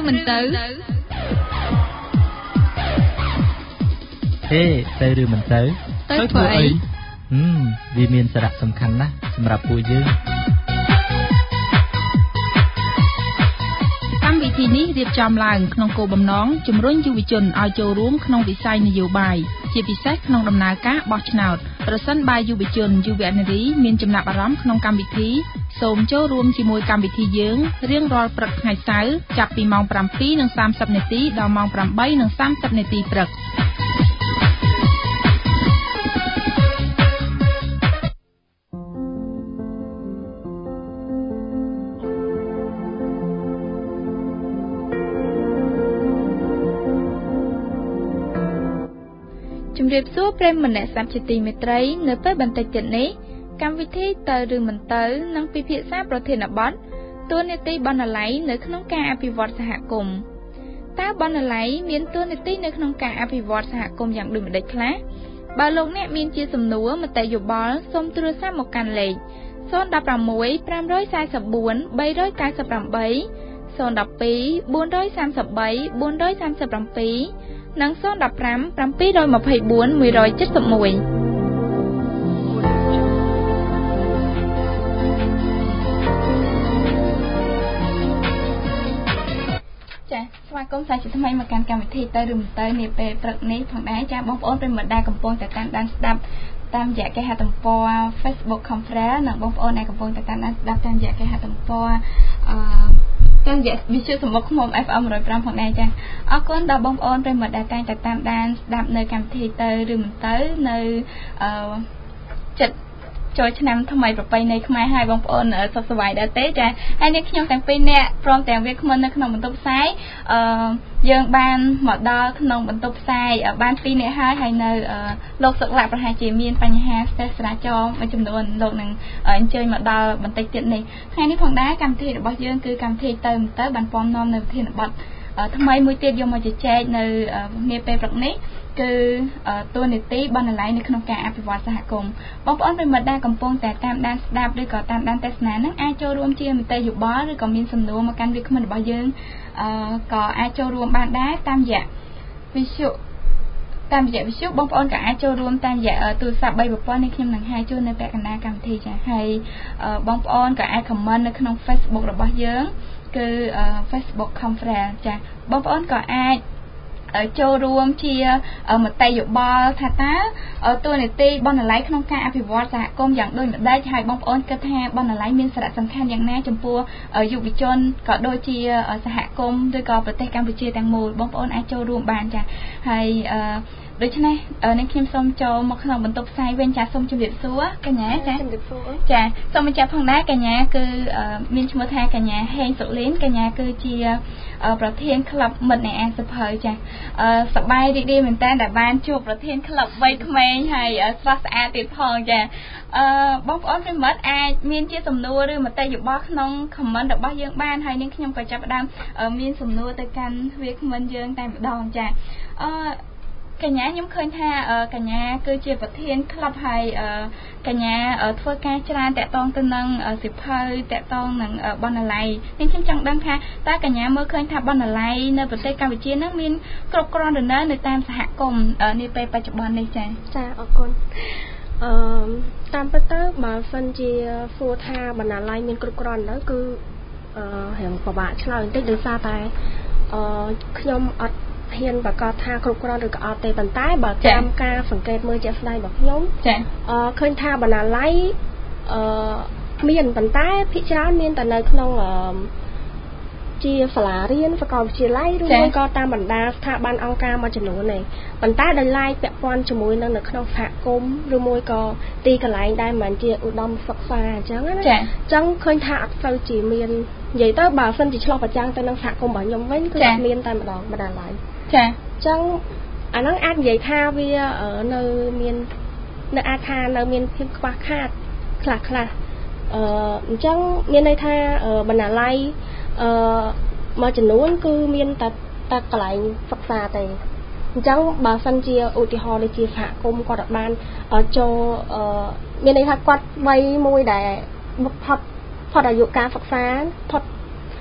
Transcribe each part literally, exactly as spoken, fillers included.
មិនទៅហេទៅឬមិនទៅទៅធ្វើអីហឹមវាមានសារៈសំខាន់ណាស់សម្រាប់ពួកយើងកម្មវិធីនេះរៀបចំឡើងក្នុងគោលបំណងជំរុញយុវជនឲ្យចូលរួមក្នុងវិស័យនយោបាយជាពិសេសក្នុងដំណើរការបោះឆ្នោតប្រសិនបើយុវជនយុវនារីមានចំណាប់អារម្មណ៍ក្នុងកម្មវិធីសូមចូលរួមជាមួយកម្មវិធីយើងរៀងរាល់ព្រឹកថ្ងៃសៅរ៍ចាប់ពីម៉ោង ប្រាំពីរនិងសាមសិប នាទីដល់ម៉ោង ប្រាំបីនិងសាមសិប នាទីព្រឹកជំរាបសួរប្រិយមិត្តអ្នកស្ដាប់ជាទីមេត្រីនៅពេលបន្តិចទៀតនេះកម្មវិធីទៅឬមិនទៅនឹងពិភាក្សាប្រធានបទតួនាទីបណ្ណាល័យនៅក្នុងការអភិវឌ្ឍសហគមន៍តើបណ្ណាល័យមានតួនាទីនៅក្នុងការអភិវឌ្ឍសហគមន៍យ៉ាងដូចម្តេចខ្លះបើលោកអ្នកមានជាសំណួរមតិយោបល់សូមទូរស័ព្ទមកកាន់លេខศูนย์ หนึ่ง หก ห้า สาม สี่ สี่ เก้า แปด ศูนย์ สี่ สาม สาม สี่ สี่ สาม สี่ និងศูนย์ หนึ่ง ห้า เจ็ด สี่ สอง หนึ่ง เจ็ด หนึ่ง ចាស្វាគមន៍សាជាថ្មីមកកាន់កម្មវិធីទៅឬមិនទៅនាពេលព្រឹកនេះផងដែរចាបងប្អូនប្រិយមិត្តដែលកំពុងតែតាមដានស្ដាប់តាមរយៈគេហទំព័រ Facebook Conference និងបងប្អូនដែលកំពុងតែតាមដានស្ដាប់តាមរយៈគេហទំព័រអឺតាមរយៈវិទ្យុសំបុកឃ្មុំ เอฟ เอ็ม หนึ่งศูนย์ห้า ផងដែរចាអរគុណដល់បងប្អូនប្រិយមិត្តដែលតែងតែតាមដានស្ដាប់នៅកម្មវិធីទៅឬមិនទៅនៅអឺចិត្តចូលឆ្នាំថ្មីប្រពៃណីខ្មែរហើយបងប្អូនសុខសប្បាយដែរទេចាហើយនេះខ្ញុំទាំងពីរនាក់ព្រមទាំងវាគ្មិននៅក្នុងបន្ទប់ផ្សាយអឺយើងបានមកដល់ក្នុងបន្ទប់ផ្សាយបានពីរនាក់ហើយហើយនៅលោកសុកលៈប្រហែលជាមានបញ្ហាស្ទះចរាចរណ៍មួយចំនួនលោកនឹងអញ្ជើញមកដល់បន្តិចទៀតនេះថ្ងៃនេះផងដែរកម្មវិធីរបស់យើងគឺកម្មវិធីទៅទៅបានពំនាំនៅវិធានបទថ្មីមួយទៀតយកមកជជែកនៅនាពេលព្រឹកនេះគឺតួនាទីបណ្ណាល័យនៅក្នុងការអភិវឌ្ឍសហគមន៍បងប្អូនប្រិយមិត្តដែលកំពុងតែតាមដានស្ដាប់ឬក៏តាមដានទស្សនានឹងអាចចូលរួមជាមតិយោបល់ឬក៏មានសំណួរមកកាន់វាគ្មិនរបស់យើងអឺក៏អាចចូលរួមបានដែរតាមរយៈវិទ្យុតាមរយៈវិទ្យុបងប្អូនក៏អាចចូលរួមតាមរយៈទូរស័ព្ទបីប្រព័ន្ធនេះខ្ញុំនឹងហៅជូននៅពាក់កណ្ដាលកម្មវិធីចាហើយបងប្អូនក៏អាច comment នៅក្នុង Facebook របស់យើងគឺ Facebook Conference ចាបងប្អូនក៏អាចចូលរួមជាមតិយោបល់ថាតើតួនាទីបណ្ណាល័យក្នុងការអភិវឌ្ឍសហគមន៍យ៉ាងដូចម្តេចហើយបងប្អូនគិតថាបណ្ណាល័យមានសារៈសំខាន់យ៉ាងណាចំពោះយុវជនក៏ដូចជាសហគមន៍ឬក៏ប្រទេសកម្ពុជាទាំងមូលបងប្អូនអាចចូលរួមបានចាហើយដូច្នេះនេះខ្ញុំសូមចូលមកក្នុងបន្ទប់ផ្សាយវិញចាសូមជម្រាបសួរកញ្ញាចាជម្រាបសួរចាសូមបញ្ជាក់ផងដែរកញ្ញាគឺមានឈ្មោះថាកញ្ញាហេងសុលីនកញ្ញាគឺជាប្រធានក្លឹបមិត្តអ្នកអានសភៅចាសប្បាយរីករាយមែនតើដែលបានជួបប្រធានក្លឹបវ័យក្មេងហើយស្រស់ស្អាតទៀតផងចាអឺបងប្អូនប្រិមិត្តអាចមានជាសំណួរឬមតិយោបល់ក្នុង comment របស់យើងបានហើយនឹងខ្ញុំក៏ចាប់ផ្ដើមមានសំណួរទៅកាន់វាគ្មិនយើងតែម្ដងចាអឺកញ្ញាខ្ញុំឃើញថាកញ្ញាគឺជាប្រធានក្លឹបហើយកញ្ញាធ្វើការច្រើនតាក់ទងទៅនឹងសិភៅតាក់ទងនឹងបណ្ណាល័យនេះខ្ញុំចង់ដឹងថាតើកញ្ញាមើលឃើញថាបណ្ណាល័យនៅប្រទេសកម្ពុជានឹងមានគ្រប់គ្រាន់ឬនៅនៅតាមសហគមន៍នាពេលបច្ចុប្បន្ននេះចា៎ចាអរគុណអឺតាមពិតទៅបើសិនជាសួរថាបណ្ណាល័យមានគ្រប់គ្រាន់ទៅគឺអឺរៀងពិបាកឆ្លើយបន្តិចដោយសារតែអឺខ្ញុំអត់ហ៊ានប្រកាសថាគ្រប់គ្រាន់ឬក៏អត់ទេប៉ុន្តែបើតាមការសង្កេតមើលជាក់ស្ដែងរបស់ខ្ញុំចាអឺឃើញថាបណ្ណាល័យអឺមានប៉ុន្តែភាគច្រើនមានតែនៅក្នុងអឺជាសាលារៀនសាកលវិទ្យាល័យឬមួយក៏តាមបណ្ដាស្ថាប័នអង្គការមួយចំនួនទេប៉ុន្តែដោយឡែកពាក់ព័ន្ធជាមួយនឹងនៅក្នុងសហគមន៍ឬមួយក៏ទីកន្លែងដែលមិនជាឧត្តមសិក្សាអញ្ចឹងណាអញ្ចឹងឃើញថាអត់សូវជាមាននិយាយទៅបើសិនជាឆ្លោះប្រចាំងទៅនឹងសហគមន៍របស់ខ្ញុំវិញគឺអត់មានតែម្ដងបណ្ណាល័យចាអញ្ចឹងអាហ្នឹងអាចនិយាយថាវានៅមាននៅអាចថានៅមានភាពខ្វះខាតខ្លះខ្លះអឺអញ្ចឹងមានន័យថាបណ្ណាល័យអឺមួយចំនួនគឺមានតែតែកន្លែងសិក្សាទេអញ្ចឹងបើសិនជាឧទាហរណ៍ដូចជាសហគមន៍គាត់បានចូលអឺមានន័យថាគាត់វ័យមួយដែលផុតផុតអាយុការសិក្សាផុត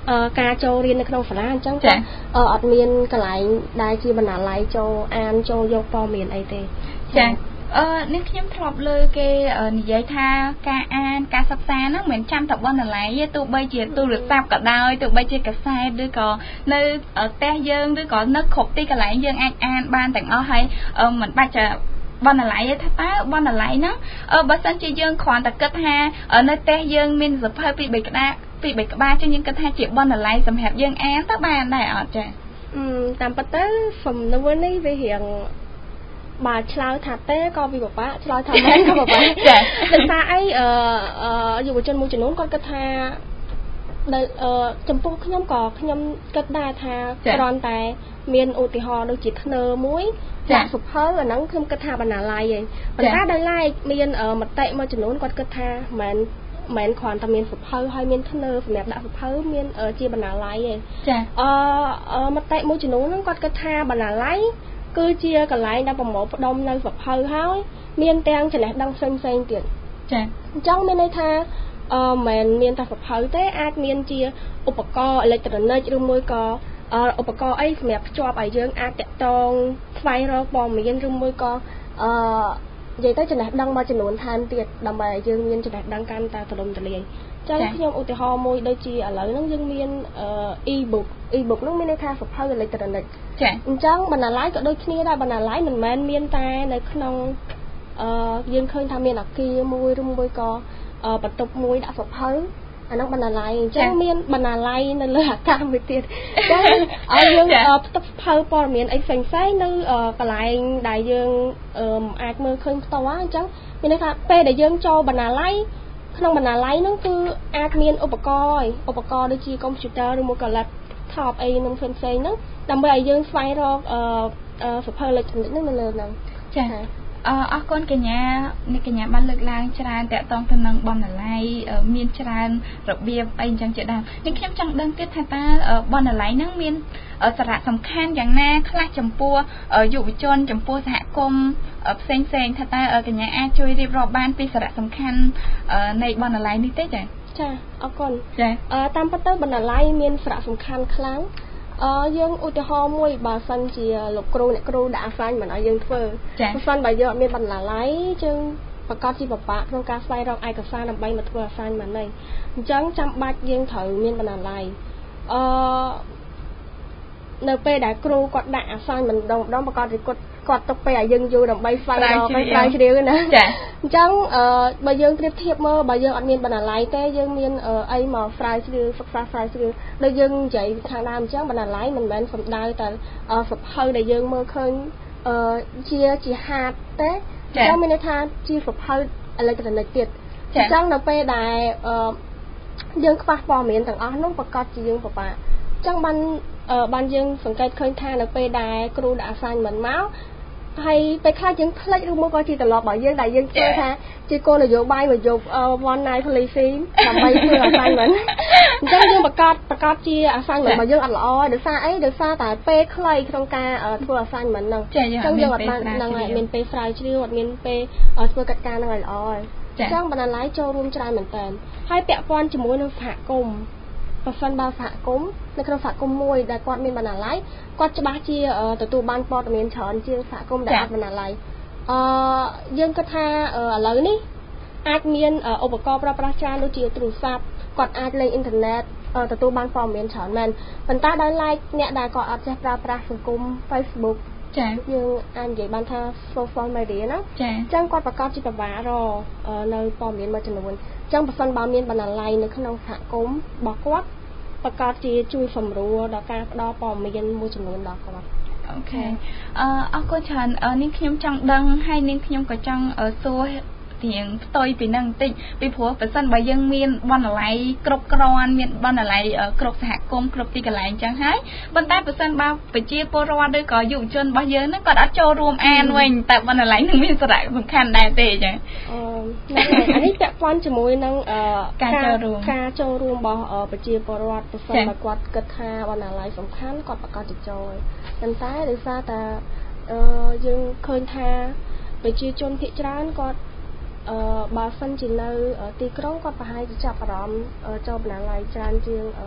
ការចូលរៀននៅក្នុងសាលាអញ្ចឹងគាត់អត់មានកន្លែងដែលជាបណ្ណាល័យចូលអានចូលយកព័ត៌មានអីទេចាអឺនេះខ្ញុំធ្លាប់លើគេនិយាយថាការអានការសិក្សាហ្នឹងមិនចាំតែបណ្ណាល័យទេទោះបីជាទូរស័ព្ទក៏ដោយទោះបីជាកាសែតឬក៏នៅផ្ទះយើងឬក៏នៅគ្រប់ទីកន្លែងយើងអាចអានបានទាំងអស់ហើយមិនបាច់จะបណ្ណាល័យទេថាតើបណ្ណាល័យហ្នឹងបើសិនជាយើងគ្រាន់តែគិតថានៅផ្ទះយើងមានសៀវភៅពីរបីក្តារពីរបីក្បាលចឹងយើងគិតថាជាបណ្ណាល័យសម្រាប់យើងអានទៅបានដែរអត់ចាតាមពិតទៅសំណួរនេះវារៀងបើឆ្លើយថាទេក៏វាពិបាកឆ្លើយថាមិនក៏ពិបាកចាដោយសារអីអឺយុវជនមួយចំនួនគាត់គិតថាដែលចំពោះខ្ញុំក៏ខ្ញុំគិតដែរថាគ្រាន់តែមានឧទាហរណ៍ដូចជាធ្នើមួយដាក់សុភៅអាហ្នឹងខ្ញុំគិតថាបណ្ណាល័យឯងប៉ុន្តែដោយឡែកមានមតិមួយចំនួនគាត់គិតថាមិនមិនគ្រាន់តែមានសុភៅហើយមានធ្នើសម្រាប់ដាក់សុភៅមានជាបណ្ណាល័យឯងចាអឺមតិមួយចំនួនហ្នឹងគាត់គិតថាបណ្ណាល័យគឺជាកន្លែងដែលប្រមូលផ្ដុំនៅសុភៅហើយមានទាំងចំណេះដឹងផ្សេងផ្សេងទៀតចាអញ្ចឹងមានន័យថាអឺមិនមានតែសុភៅទេអាចមានជាឧបករណ៍អេឡិចត្រូនិកឬមួយក៏ឧបករណ៍អីសម្រាប់ភ្ជាប់ឲ្យយើងអាចតាក់ទងស្វែងរកព័ត៌មានឬមួយក៏អឺនិយាយទៅចំណេះដឹងមួយចំនួនថែមទៀតដើម្បីឲ្យយើងមានចំណេះដឹងកាន់តែទូលំទូលាយអញ្ចឹងខ្ញុំឧទាហរណ៍មួយដូចជាឥឡូវហ្នឹងយើងមាន e-book e-book ហ្នឹងមានន័យថាសៀវភៅអេឡិចត្រូនិកចាអញ្ចឹងបណ្ណាល័យក៏ដូចគ្នាដែរបណ្ណាល័យមិនមែនមានតែនៅក្នុងអឺយើងឃើញថាមានអគារមួយឬមួយក៏បន្ទប់មួយដាក់សៀវភៅអាហ្នឹងបណ្ណាល័យអញ្ចឹងមានបណ្ណាល័យនៅលើអាកាសមួយទៀតអញ្ចឹងឲ្យយើងផ្ទុកភៅព័ត៌មានអីផ្សេងផ្សេងនៅកន្លែងដែលយើងអាចមើលឃើញផ្ទាល់អញ្ចឹងមានន័យថាពេលដែលយើងចូលបណ្ណាល័យក្នុងបណ្ណាល័យហ្នឹងគឺអាចមានឧបករណ៍ឧបករណ៍ដូចជាកុំព្យូទ័រឬមួយក៏ laptop អីហ្នឹងផ្សេងផ្សេងហ្នឹងដើម្បីឲ្យយើងស្វែងរកអឺសៀវភៅអេឡិចត្រូនិកហ្នឹងនៅលើហ្នឹងចាអរអរគុណកញ្ញាអ្នកកញ្ញាបានលើកឡើងច្រើនតាក់ទងទៅនឹងបណ្ណាល័យមានច្រើនរបៀបអីអញ្ចឹងជាដើមនេះខ្ញុំចង់ដឹងទៀតថាតើបណ្ណាល័យហ្នឹងមានសារៈសំខាន់យ៉ាងណាខ្លះចំពោះយុវជនចំពោះសហគមន៍ផ្សេងផ្សេងថាតើកញ្ញាអាចជួយរៀបរាប់បានពីសារៈសំខាន់នៃបណ្ណាល័យនេះទេចាចាអរគុណចាតាមពិតទៅបណ្ណាល័យមានសារៈសំខាន់ខ្លាំងអឺយើងឧទាហរណ៍មួយបើសិនជាលោកគ្រូអ្នកគ្រូដាក់អាសាញមិនឲ្យយើងធ្វើបើសិនបើយើងអត់មានបណ្ណាល័យយើងប្រកាសជាពិបាកក្នុងការស្វែងរកឯកសារដើម្បីមកធ្វើអាសាញមិនទេអញ្ចឹងចាំបាច់យើងត្រូវមានបណ្ណាល័យអឺនៅពេលដែលគ្រូគាត់ដាក់អាសាញម្ដងម្ដងប្រកាសជាគាត់គាត់ទុកពេលឲ្យយើងយូរដើម្បីស្វែងរកស្រាវជ្រាវណាចាអញ្ចឹងអឺបើយើងប្រៀបធៀបមើលបើយើងអត់មានបណ្ណាល័យទេយើងមានអីមកស្រាវជ្រាវសិក្សាស្រាវជ្រាវដូចយើងនិយាយខាងដើមអញ្ចឹងបណ្ណាល័យមិនមែនសំដៅតែសភៅដែលយើងមើលឃើញអឺជាជាហាតទេអញ្ចឹងមានន័យថាជាសភៅអេឡិចត្រូនិកទៀតអញ្ចឹងនៅពេលដែលអឺយើងខ្វះព័ត៌មានទាំងអស់នោះប្រកាសជាយើងពិបាកអញ្ចឹងបានបានយើងសង្កេតឃើញថានៅពេលដែលគ្រូដាក់អាសាញមិនមកហើយពេលខ្លះយើងផ្លិចឬមកក៏ជាទម្លាប់របស់យើងដែលយើងជឿថាជាគោលនយោបាយមកយក one night policing ដើម្បីធ្វើអាសាញមិនអញ្ចឹងយើងប្រកាសប្រកាសជាអាសាញមិនរបស់យើងអត់ល្អដោយសារអីដោយសារតែពេលខ្លីក្នុងការធ្វើអាសាញមិនហ្នឹងអញ្ចឹងយើងអត់បានហ្នឹងហើយមានពេលស្រាវជ្រាវអត់មានពេលធ្វើកិច្ចការហ្នឹងឲ្យល្អហើយអញ្ចឹងបណ្ណាល័យចូលរួមច្រើនមែនតើហើយពាក់ព័ន្ធជាមួយនឹងសហគមន៍បើសិនបើសហគមន៍នៅក្នុងសហគមន៍មួយដែលគាត់មានបណ្ណាល័យគាត់ច្បាស់ជាទទួលបានព័ត៌មានច្រើនជាងសហគមន៍ដែលអត់បណ្ណាល័យអឺយើងគិតថាឥឡូវនេះអាចមានឧបករណ៍ប្រើប្រាស់ច្រើនដូចជាទូរស័ព្ទគាត់អាចលេងអ៊ីនធឺណិតទទួលបានព័ត៌មានច្រើនមែនប៉ុន្តែដោយឡែកអ្នកដែលគាត់អត់ចេះប្រើប្រាស់សង្គម Facebook ចាយើងអាចនិយាយបានថា social media ណាចាអញ្ចឹងគាត់ប្រកាសជាពិបាករកនៅព័ត៌មានមួយចំនួនអញ្ចឹងបើសិនបើមានបណ្ណាល័យនៅក្នុងសហគមន៍របស់គាត់ប្រកាសជាជួយសម្រួលដល់ការផ្ដល់ព័ត៌មានមួយចំនួនដល់គាត់អូខេអឺអរគុណច្រើននាងខ្ញុំចង់ដឹងហើយនាងខ្ញុំក៏ចង់សួររៀងផ្ទុយពីនឹងបន្តិចពីព្រោះបើសិនបើយើងមានបណ្ណាល័យគ្រប់គ្រាន់មានបណ្ណាល័យគ្រប់សហគមន៍គ្រប់ទីកន្លែងអញ្ចឹងហើយប៉ុន្តែបើសិនបើប្រជាពលរដ្ឋឬក៏យុវជនរបស់យើងហ្នឹងគាត់អត់ចូលរួមអានវិញតើបណ្ណាល័យនឹងមានសារៈសំខាន់ដែរទេអញ្ចឹងអឺអានេះពាក់ព័ន្ធជាមួយនឹងការចូលរួមការចូលរួមរបស់ប្រជាពលរដ្ឋបើសិនបើគាត់គិតថាបណ្ណាល័យសំខាន់គាត់ប្រកាសជាចូលប៉ុន្តែដោយសារតែអឺយើងឃើញថាប្រជាជនភាគច្រើនគាត់អឺបើសិនជានៅទីក្រុងគាត់ប្រហែលជាចាប់អារម្មណ៍ចូលបណ្ណាល័យច្រើនជាង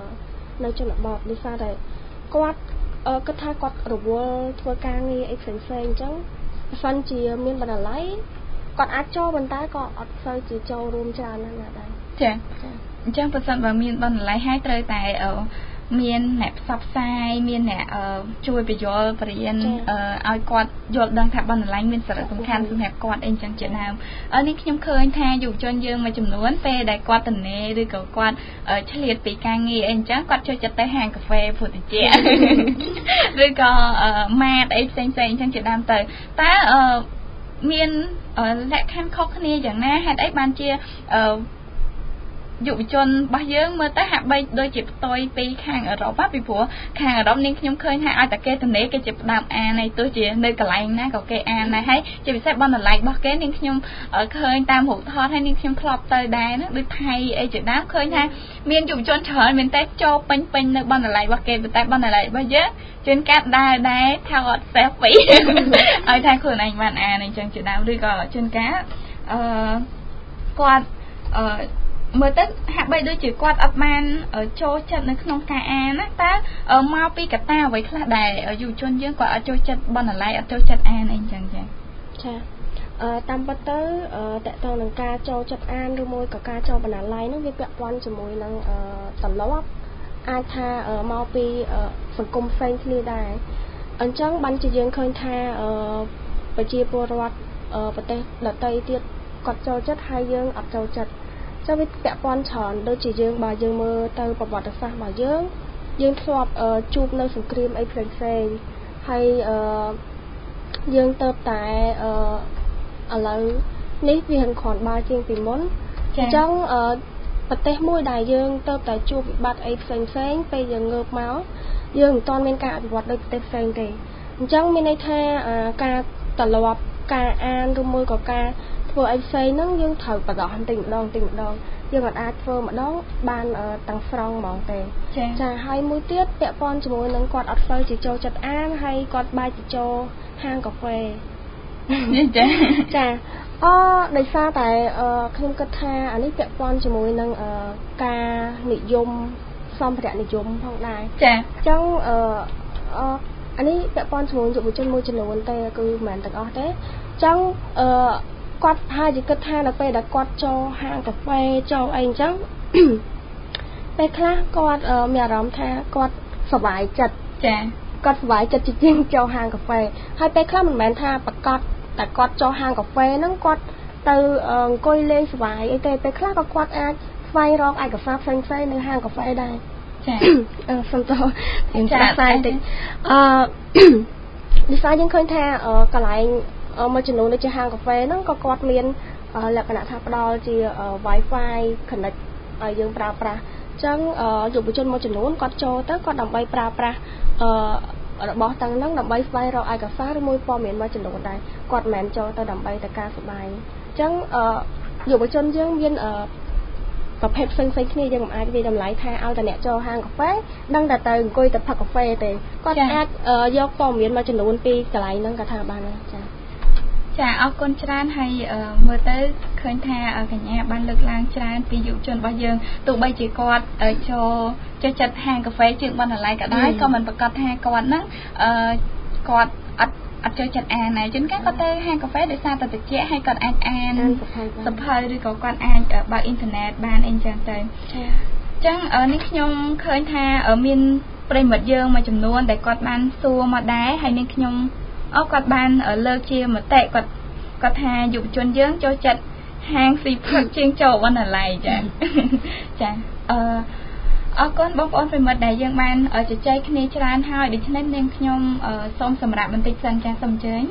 នៅជនបទដូចថាតែគាត់គិតថាគាត់រវល់ធ្វើការងារអីផ្សេងៗអញ្ចឹងបើសិនជាមានបណ្ណាល័យគាត់អាចចូលប៉ុន្តែក៏អត់សូវជាចូលរួមច្រើនណាស់ណាដែរចាអញ្ចឹងបើសិនបើមានបណ្ណាល័យហើយត្រូវតែមានអ្នកផ្សព្វផ្សាយមានអ្នកជួយបញ្យល់បរិញ្ញាឲ្យគាត់យល់ដឹងថាបណ្ណាល័យមានសារៈសំខាន់សម្រាប់គាត់អីចឹងជាដើមនេះខ្ញុំឃើញថាយុវជនយើងមួយចំនួនពេលដែលគាត់ទនេឬក៏គាត់ឆ្លៀតពីការងារអីចឹងគាត់ចូលចិត្តទៅហាងកាហ្វេភូតិជាឬក៏ម៉ាតអីផ្សេងៗអញ្ចឹងជាដើមទៅតើមានលក្ខខណ្ឌខុសគ្នាយ៉ាងណាហេតុអីបានជាយុវជនរបស់យើងមើលទៅហាក់បីដូចជាផ្ទុយពីខាងអឺរ៉ុបពីព្រោះខាងអឺរ៉ុបនាងខ្ញុំឃើញថាឲ្យតែគេទនេគេជាផ្ដើមអានហើយទោះជានៅកន្លែងណាក៏គេអានដែរហើយជាពិសេសបណ្ណាល័យរបស់គេនាងខ្ញុំឃើញតាមរូបថតហើយនាងខ្ញុំធ្លាប់ទៅដែរណាដូចថៃអីជាដើមឃើញថាមានយុវជនច្រើនមែនតើចូលពេញពេញនៅបណ្ណាល័យរបស់គេតែបណ្ណាល័យរបស់យើងជួនកាត់ដែរដែរថាអត់ selfie ឲ្យថាខ្លួនឯងបានអានអញ្ចឹងជាដើមឬក៏ជួនកាត់អឺគាត់អឺមើលទៅហាក់បីដូចជាគាត់អត់បានចូលចិត្តនៅក្នុងការអានណាតើមកពីកត្តាអ្វីខ្លះដែលយុវជនយើងគាត់អត់ចូលចិត្តបណ្ណាល័យអត់ចូលចិត្តអានអីចឹងចា៎ចាអឺតាមពិតទៅតកតងនឹងការចូលចិត្តអានឬមួយក៏ការចូលបណ្ណាល័យនោះវាពាក់ព័ន្ធជាមួយនឹងទម្លាប់អាចថាមកពីសង្គមផ្សេងគ្នាដែរអញ្ចឹងបានជាយើងឃើញថាប្រជាពលរដ្ឋប្រទេសដទៃទៀតគាត់ចូលចិត្តហើយយើងអត់ចូលចិត្តចូលវាពាក់ព័ន្ធច្រើនដូចជាយើងបើយើងមើលទៅប្រវត្តិសាស្ត្ររបស់យើងយើងធ្លាប់ជួបនៅសង្គ្រាមអីផ្សេងៗហើយយើងទៅតែឥឡូវនេះវាហិនគ្រាន់បើជាងពីមុនអញ្ចឹងប្រទេសមួយដែលយើងទៅតែជួបវិបត្តិអីផ្សេងៗពេលយើងងើបមកយើងមិនទាន់មានការអភិវឌ្ឍដូចប្រទេសផ្សេងទេអញ្ចឹងមានន័យថាការត្រឡប់ការអានឬមួយក៏ការធ្វើអីផ្សេងហ្នឹងយើងត្រូវបដោះបន្តិចម្ដងបន្តិចម្ដងយើងអាចធ្វើម្ដងបានទាំងស្រុងហ្មងទេចាហើយមួយទៀតពាក់ព័ន្ធជាមួយនឹងគាត់អត់សូវជាចូលចិត្តអានហើយគាត់បែរទៅចូលហាងកាហ្វេចាចាអដោយសារតែខ្ញុំគិតថាអានេះពាក់ព័ន្ធជាមួយនឹងការនិយមសម្ភារៈនិយមផងដែរចាអញ្ចឹងអឺអានេះពាក់ព័ន្ធជាមួយយុវជនមួយចំនួនទេគឺមិនមែនទាំងអស់ទេអញ្ចឹងអឺគាត់ហើយជាគិតថានៅពេលដែលគាត់ចូលហាងកាហ្វេចូលអីអញ្ចឹងពេលខ្លះគាត់មានអារម្មណ៍ថាគាត់សប្បាយចិត្តចាគាត់សប្បាយចិត្តជាងចូលហាងកាហ្វេហើយពេលខ្លះមិនមែនថាប្រកាសតែគាត់ចូលហាងកាហ្វេហ្នឹងគាត់ទៅអង្គុយលេងសប្បាយអីទេពេលខ្លះក៏គាត់អាចស្វែងរកឯកសារផ្សេងៗនៅហាងកាហ្វេដែរចាអឺសុំទោសខ្ញុំចាក់ផ្សាយតិចអឺដូចស្អីយើងឃើញថាកន្លែងមួយចំនួនដូចជាហាងកាហ្វេហ្នឹងក៏គាត់មានលក្ខណៈថាផ្ដល់ជា Wi-Fi connect ឲ្យយើងប្រើប្រាស់អញ្ចឹងយុវជនមួយចំនួនគាត់ចូលទៅគាត់ដើម្បីប្រើប្រាស់របស់ទាំងហ្នឹងដើម្បីស្វែងរកឯកសារឬមួយព័ត៌មានមួយចំនួនដែរគាត់មិនមែនចូលទៅដើម្បីតែការសប្បាយអញ្ចឹងយុវជនយើងមានប្រភេទផ្សេងៗគ្នាយើងមិនអាចវាតម្លៃថាឲ្យតែអ្នកចូលហាងកាហ្វេដឹងតែទៅអង្គុយទៅផឹកកាហ្វេទេគាត់អាចយកព័ត៌មានមួយចំនួនពីកន្លែងហ្នឹងក៏ថាបានដែរចាចាអរគុណច្រើនហើយមើលទៅឃើញថាកញ្ញាបានលើកឡើងច្រើនពីយុវជនរបស់យើងទោះបីជាគាត់ចូលចូលចិត្តហាងកាហ្វេជាងបណ្ណាល័យក៏ដោយក៏មិនប្រកាសថាគាត់ហ្នឹងគាត់អត់អត់ចូលចិត្តអានដែរជួនកាលគាត់ទៅហាងកាហ្វេដោយសារតែតិចហើយគាត់អាចអានសភៅឬក៏គាត់អាចបើកអ៊ីនធឺណិតបានអីចឹងទៅអញ្ចឹងនេះខ្ញុំឃើញថាមានប្រិមិត្តយើងមួយចំនួនដែលគាត់បានសួរមកដែរហើយនាងខ្ញុំអូគាត់បានលើកជាមតិគាត់គាត់ថាយុវជនយើងចូលចិត្តហាងស៊ីផឹកជាងចូលបណ្ណាល័យចាចាអឺអរគុណបងប្អូនប្រិមិត្តដែលយើងបានជជែកគ្នាច្រើនហើយដូច្នេះនាងខ្ញុំសូមសម្រាប់បន្តិចសិនចាសូមអញ្ជើញ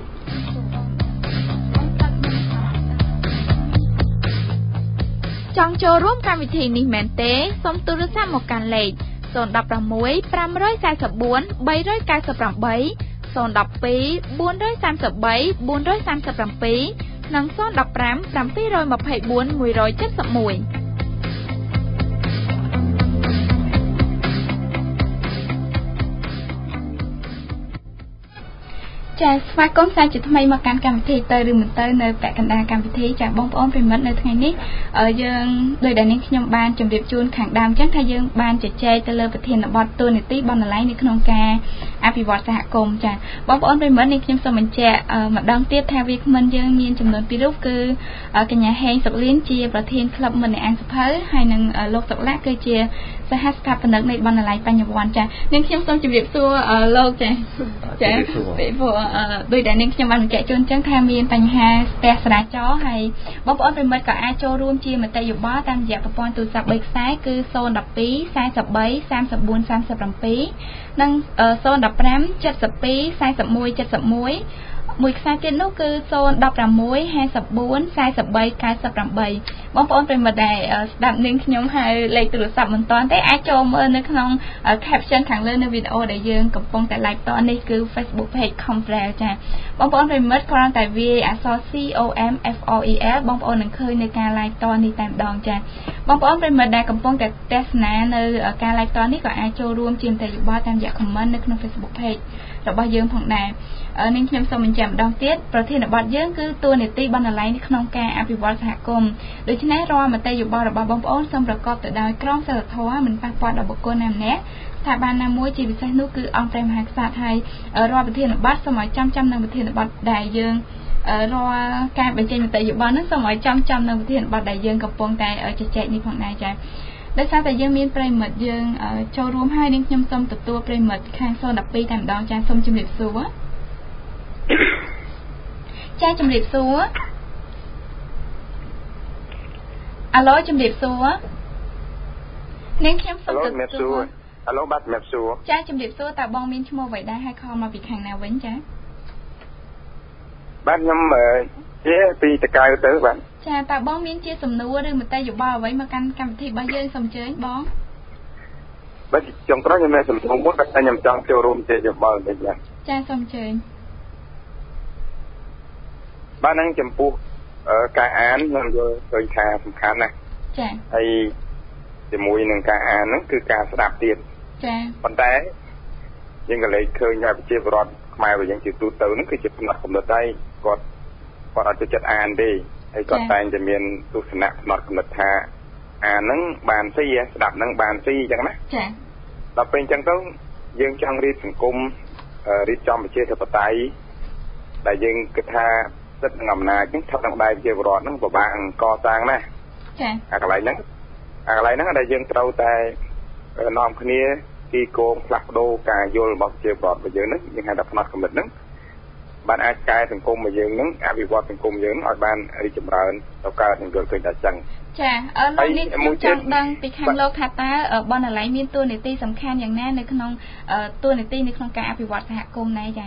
ចង់ចូលរួមកម្មវិធីនេះមែនទេសូមទូរស័ព្ទមកកាន់លេខศูนย์ หนึ่ง หก ห้า สาม สี่ สี่ สี่ 3 9 8 0 1 ពីរ bốn 3 3 4 3 7 និងศูนย์ หนึ่ง ห้า เจ็ด สี่ two 4 1 7 1 ចាស្វាគមន៍សាជាថ្មីមកកាន់កម្មវិធីទៅឬមិនទៅនៅពាក់កណ្ដាលកម្មវិធីចាបងប្អូនប្រិមិត្តនៅថ្ងៃនេះយើងដោយដែលនាងខ្ញុំបានជម្រាបជូនខាងដើមចឹងថាយើងបានជជែកទៅលើប្រធានបទទូនីតិបណ្ណាល័យនៅក្នុងការអភិវឌ្ឍសហគមន៍ចាបងប្អូនប្រិមិត្តនាងខ្ញុំសូមបញ្ជាក់ម្ដងទៀតថាវាគ្មិនយើងមានចំនួនពីររូបគឺកញ្ញាហេងសុកលៀនជាប្រធានក្លឹបមិត្តអ្នកអានសភៅហើយនិងលោកសុកលៈគឺជាសហស្ថាបនិកនៃបណ្ណាល័យបញ្ញវន្តចានាងខ្ញុំសូមជម្រាបសួរលោកចាចាពីព្រោះដោយដែលនាងខ្ញុំបានបញ្ជាក់ជូនអញ្ចឹងថាមានបញ្ហាស្ទះចរាចរណ៍ហើយបងប្អូនប្រិមិត្តក៏អាចចូលរួមជាមតិយោបល់តាមរយៈប្រព័ន្ធទូរស័ព្ទបីខ្សែគឺศูนย์ หนึ่ง สอง สี่ สาม สาม สี่ สาม สี่ สาม เจ็ด និងศูนย์ หนึ่ง ห้า เจ็ด สอง สี่ สาม หนึ่ง เจ็ด หนึ่งមួយខ្សែទៀតនោះគឺศูนย์ หนึ่ง หก ห้า สี่ สี่ สี่ สี่ เก้า แปดបងប្អូនប្រិមិត្តដែលស្ដាប់នាងខ្ញុំហើយលេខទូរស័ព្ទមិនតាន់ទេអាចចូលមើលនៅក្នុង caption ខាងលើនៅវីដេអូដែលយើងកំពុងតែ live តនេះគឺ Facebook page Confrel ចាបងប្អូនប្រិមិត្តគ្រាន់តែវាយអក្សរ C O M F R E L បងប្អូននឹងឃើញនៅការ live តនេះតែម្ដងចាបងប្អូនប្រិមិត្តដែលកំពុងតែទស្សនានៅការ live តនេះក៏អាចចូលរួមជាមតិយោបល់តាមរយៈ comment នៅក្នុង Facebook page របស់យើងផងដែរនាងខ្ញុំសូមបញ្ជាក់ម្ដងទៀតប្រធានបទយើងគឺតួនាទីបណ្ណាល័យនៅក្នុងការអភិវឌ្ឍសហគមន៍ដូច្នេះរាល់មតិយោបល់របស់បងប្អូនសូមប្រកបទៅដោយក្រមសីលធម៌មិនប៉ះពាល់ដល់បុគ្គលណាម្នាក់ស្ថាប័នណាមួយជាពិសេសនោះគឺអង្គព្រះមហាក្សត្រហើយរាល់ប្រធានបទសូមឲ្យចំចំនឹងប្រធានបទដែលយើងរាល់ការបញ្ចេញមតិយោបល់នោះសូមឲ្យចំចំនឹងប្រធានបទដែលយើងកំពុងតែជជែកនេះផងដែរចា៎ដោយសារតែយើងមានប្រិមិត្តយើងចូលរួមហើយនាងខ្ញុំសូមទទួលប្រិមិត្តខាងศูนย์ หนึ่ง สอง តែម្ដងចា៎សូមជម្រាបសួរចា៎ជម្រាបសួរអាឡូជម្រាបសួរនាងខ្ញុំសូមទទួលអាឡូបាទជម្រាបសួរចា៎ជម្រាបសួរតើបងមានឈ្មោះអ្វីដែរហើយខលមកពីខាងណាវិញចា៎បាទខ្ញុំជាពីតកៅទៅបាទចាតើបងមានជាសំណួរឬមតិយោបល់អ្វីមកកាន់កម្មវិធីរបស់យើងសូមអញ្ជើញបងបាទចុងក្រោយខ្ញុំមានសំណួរមួយតែខ្ញុំចង់ចូលរួមជាយោបល់បន្តិចបាទចាសូមអញ្ជើញបាទនឹងចំពោះការអានខ្ញុំយល់ឃើញថាសំខាន់ណាស់ចាហើយជាមួយនឹងការអានហ្នឹងគឺការស្ដាប់ទៀតចាប៉ុន្តែយើងក៏លេចឃើញថាប្រជាពលរដ្ឋខ្មែររបស់យើងជាទូទៅហ្នឹងគឺជាផ្នែកកំណត់ដែរគាត់គាត់អត់ចិត្តអានទេហើយគាត់តែងតែមានទស្សនៈផ្នត់កំណត់ថាអានហ្នឹងបានស៊ីស្ដាប់ហ្នឹងបានស៊ីអញ្ចឹងណាចាដល់ពេលអញ្ចឹងទៅយើងចង់រៀបសង្គមរៀបចំប្រជាធិបតេយ្យដែលយើងគិតថាសិទ្ធិនិងអំណាចហ្នឹងស្ថិតក្នុងដៃប្រជាពលរដ្ឋហ្នឹងពិបាកកសាងណាចាអាកន្លែងហ្នឹងអាកន្លែងហ្នឹងដែលយើងត្រូវតែនាំគ្នាទីគោងផ្លាស់ប្ដូរការយល់របស់ប្រជាពលរដ្ឋរបស់យើងហ្នឹងយើងហៅថាផ្នត់គំនិតហ្នឹងបានអាចកែសង្គមរបស់យើងហ្នឹងអភិវឌ្ឍសង្គមយើងឲ្យបានរីកចម្រើនទៅកើតនឹងយល់ឃើញតែចឹងចាអឺលោកនេះខ្ញុំចង់ដឹងពីខាងលោកថាតើបណ្ណាល័យមានតួនាទីសំខាន់យ៉ាងណានៅក្នុងតួនាទីនៅក្នុងការអភិវឌ្ឍសហគមន៍ដែរចា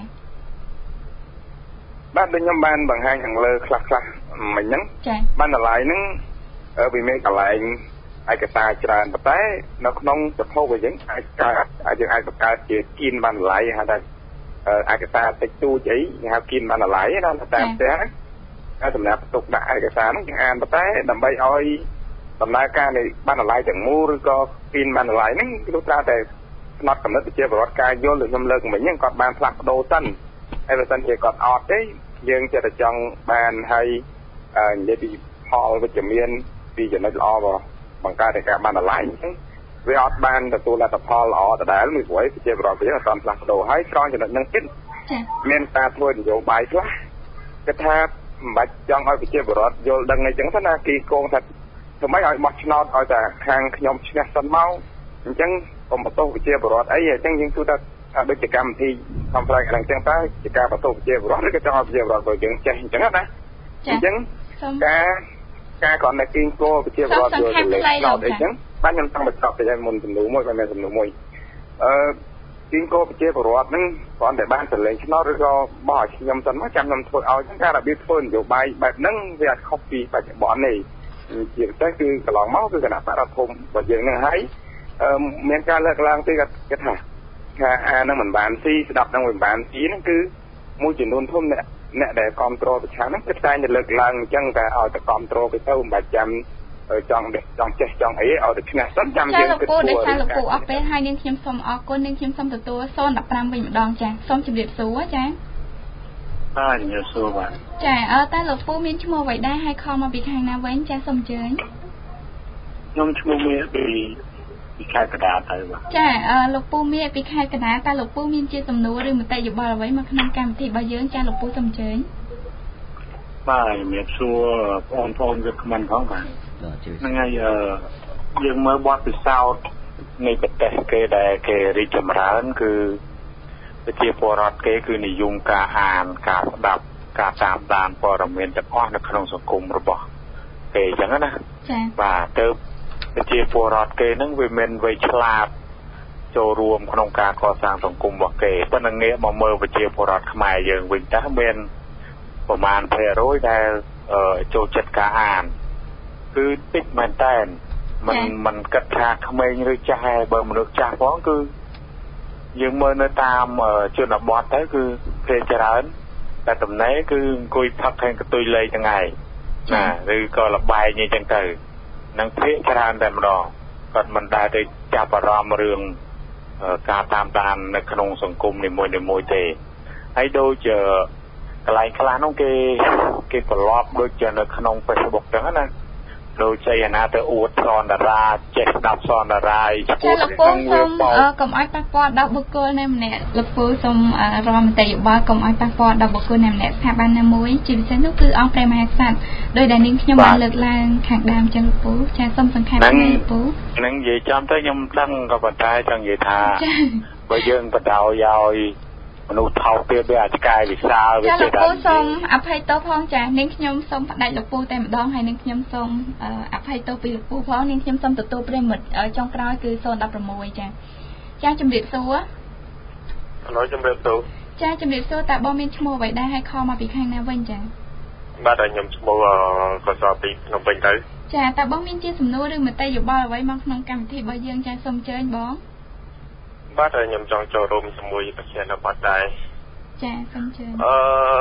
បាទដូចខ្ញុំបានបង្ហាញខាងលើខ្លះខ្លះមិញហ្នឹងបណ្ណាល័យហ្នឹងវាមានកន្លែងឯកសារច្រើនប៉ុន្តែនៅក្នុងសភៅរបស់យើងអាចកើតអាចយើងអាចបង្កើតជាគៀនបណ្ណាល័យហៅថាឯកសារតិចតួចអីគេហៅគៀនបណ្ណាល័យណាតាមផ្ទះហើយសម្រាប់ទុកដាក់ឯកសារហ្នឹងយើងអានប៉ុន្តែដើម្បីឲ្យដំណើរការនៃបណ្ណាល័យទាំងមូលឬក៏គៀនបណ្ណាល័យហ្នឹងគឺត្រូវតែផ្នត់កំណត់ប្រជាពលរដ្ឋការយល់ដូចខ្ញុំលើកមិញហ្នឹងគាត់បានផ្លាស់ប្ដូរសិនហើយបើសិនជាគាត់អត់ទេយើងចេះតែចង់បានឲ្យនិយាយពីផលវិជ្ជមានពីចំណុចល្អរបស់បង្កើតឯកការបណ្ណាល័យអញ្ចឹងវាអត់បានទទួលលទ្ធផលល្អដដែលមួយព្រោះប្រជាពលរដ្ឋយើងអត់បានផ្លាស់ប្ដូរហើយត្រង់ចំណុចហ្នឹងទៀតមានការធ្វើនយោបាយខ្លះគឺថាមិនបាច់ចង់ឲ្យប្រជាពលរដ្ឋយល់ដឹងអីចឹងថាគីកងថាធ្វើម៉េចឲ្យបោះឆ្នោតឲ្យតែខាងខ្ញុំឈ្នះសិនមកអញ្ចឹងកុំបន្ទោសប្រជាពលរដ្ឋអីអញ្ចឹងយើងទូទៅដូចជាកម្មវិធីខំប្រឹងអញ្ចឹងតើជាការបន្ទោសប្រជាពលរដ្ឋឬក៏ចង់ឲ្យប្រជាពលរដ្ឋយើងចេះអញ្ចឹងណាអញ្ចឹងការការគ្រាន់តែគីងគោប្រជាពលរដ្ឋយល់ទៅលេខឆ្នោតអីចឹងបាទខ្ញុំចង់បញ្ចប់ទៅឲ្យមុនសំណួរមួយបាទមានសំណួរមួយអឺគីងគោប្រជាពលរដ្ឋហ្នឹងគ្រាន់តែបានសលេងឆ្នោតឬក៏បោះឲ្យខ្ញុំសិនមកចាំខ្ញុំធ្វើឲ្យចឹងការរបៀបធ្វើនយោបាយបែបហ្នឹងវាអាចខុសពីបច្ចុប្បន្ននេះជាពិសេសគឺកន្លងមកគឺគណៈបករដ្ឋធំរបស់យើងហ្នឹងហើយអឺមានការលើកឡើងពីគេថាថាអាហ្នឹងមិនបានស៊ីស្ដាប់ហ្នឹងមិនបានស៊ីហ្នឹងគឺមួយចំនួនធំអ្នកអ្នកដែលគ្រប់គ្រងប្រឆាំងហ្នឹងគឺតែតែលើកឡើងអញ្ចឹងតែឲ្យតែគ្រប់គ្រងទៅទៅមិនបាច់ចាំចង់ចង់ចេះចង់អីឲ្យតែឈ្នះសិនចាំយើងគិតគូរដោយសារលោកពូអស់ពេលហើយនាងខ្ញុំសូមអរគុណនាងខ្ញុំសូមទទួលศูนย์ หนึ่ง ห้าវិញម្ដងចាសូមជម្រាបសួរចាបាទញ៉ាំសួរបាទចាអើតែលោកពូមានឈ្មោះអ្វីដែរហើយខលមកពីខាងណាវិញចាសូមអញ្ជើញខ្ញុំឈ្មោះមានពីពីខេត្តកណ្ដាលទៅបាទចាអឺលោកពូមានពីខេត្តកណ្ដាលតើលោកពូមានជាសំណួរឬមតិយោបល់អ្វីមកក្នុងកម្មវិធីរបស់យើងចាលោកពូសូមអញ្ជើញបាទជំរាបសួរបងប្អូនវាគ្មិនផងបាទហ្នឹងហើយអឺយើងមើលបទពិសោធន៍នៃប្រទេសគេដែលគេរីកចម្រើនគឺប្រជាពលរដ្ឋគេគឺនិយមការអានការស្ដាប់ការតាមដានព័ត៌មានទាំងអស់នៅក្នុងសង្គមរបស់គេអញ្ចឹងណាចា៎បាទទៅប្រជាពលរដ្ឋគេហ្នឹងវាមិនវៃឆ្លាតចូលរួមក្នុងការកសាងសង្គមរបស់គេប៉ុន្តែងាកមកមើលប្រជាពលរដ្ឋខ្មែរយើងវិញតើមានប្រមាណភាគរយដែលចូលចិត្តការអានគឺតិចមែនតើมันมันគិតថាក្មេងឬចាស់ហើយបើមនុស្សចាស់ផងគឺយើងមើលនៅតាមជនបទទៅគឺភាគច្រើនតែតំណែងគឺអង្គុយផឹកខាងកតុយលេងទាំងថ្ងៃណាឬក៏លបែងអីចឹងទៅនឹងភាគច្រើនតែម្ដងគាត់មិនដែលទៅចាប់អារម្មណ៍រឿងការតាមដាននៅក្នុងសង្គមនីមួយៗទេហើយដូចកន្លែងខ្លះនោះគេគេប្រឡប់ដូចជានៅក្នុង Facebook ចឹងណាដូចជាអាណាទៅអួតសនតារាចេះស្ដាប់សនតារាចាលោកពូសូមកុំឲ្យប៉ះពាល់ដល់បុគ្គលណាម្នាក់លោកពូសូមរំមតិយោបល់កុំឲ្យប៉ះពាល់ដល់បុគ្គលណាម្នាក់ស្ថាប័នណាមួយជាពិសេសនោះគឺអង្គព្រះមហាក្សត្រដោយដែលនាងខ្ញុំបានលើកឡើងខាងដើមចឹងលោកពូចាសូមសង្ខេបណាលោកពូនឹងនិយាយចំទៅខ្ញុំដឹងក៏ប៉ុន្តែចង់និយាយថាបើយើងបដោយឲ្យមនុស្សថោកទៀតវាអាចកាយវិសាលវាចេះតែលោកពូសូមអភ័យទោសផងចានាងខ្ញុំសូមផ្ដាច់លោកពូតែម្ដងហើយនាងខ្ញុំសូមអភ័យទោសពីលោកពូផងនាងខ្ញុំសូមទទួលប្រិមិត្តចុងក្រោយគឺศูนย์ដប់ប្រាំមួយចាចាជំរាបសួរអរជំរាបសួរចាជំរាបសួរតើបងមានឈ្មោះអ្វីដែរហើយខលមកពីខាងណាវិញចាបាទខ្ញុំឈ្មោះកសពីភ្នំពេញទៅចាតើបងមានជាសំណួរឬមតិយោបល់អ្វីមកក្នុងកម្មវិធីរបស់យើងចាសូមអញ្ជើញបងបាទខ្ញុំចង់ចូលរួមជាមួយប្រធានបទដែរចាសូមអញ្ជើញអឺ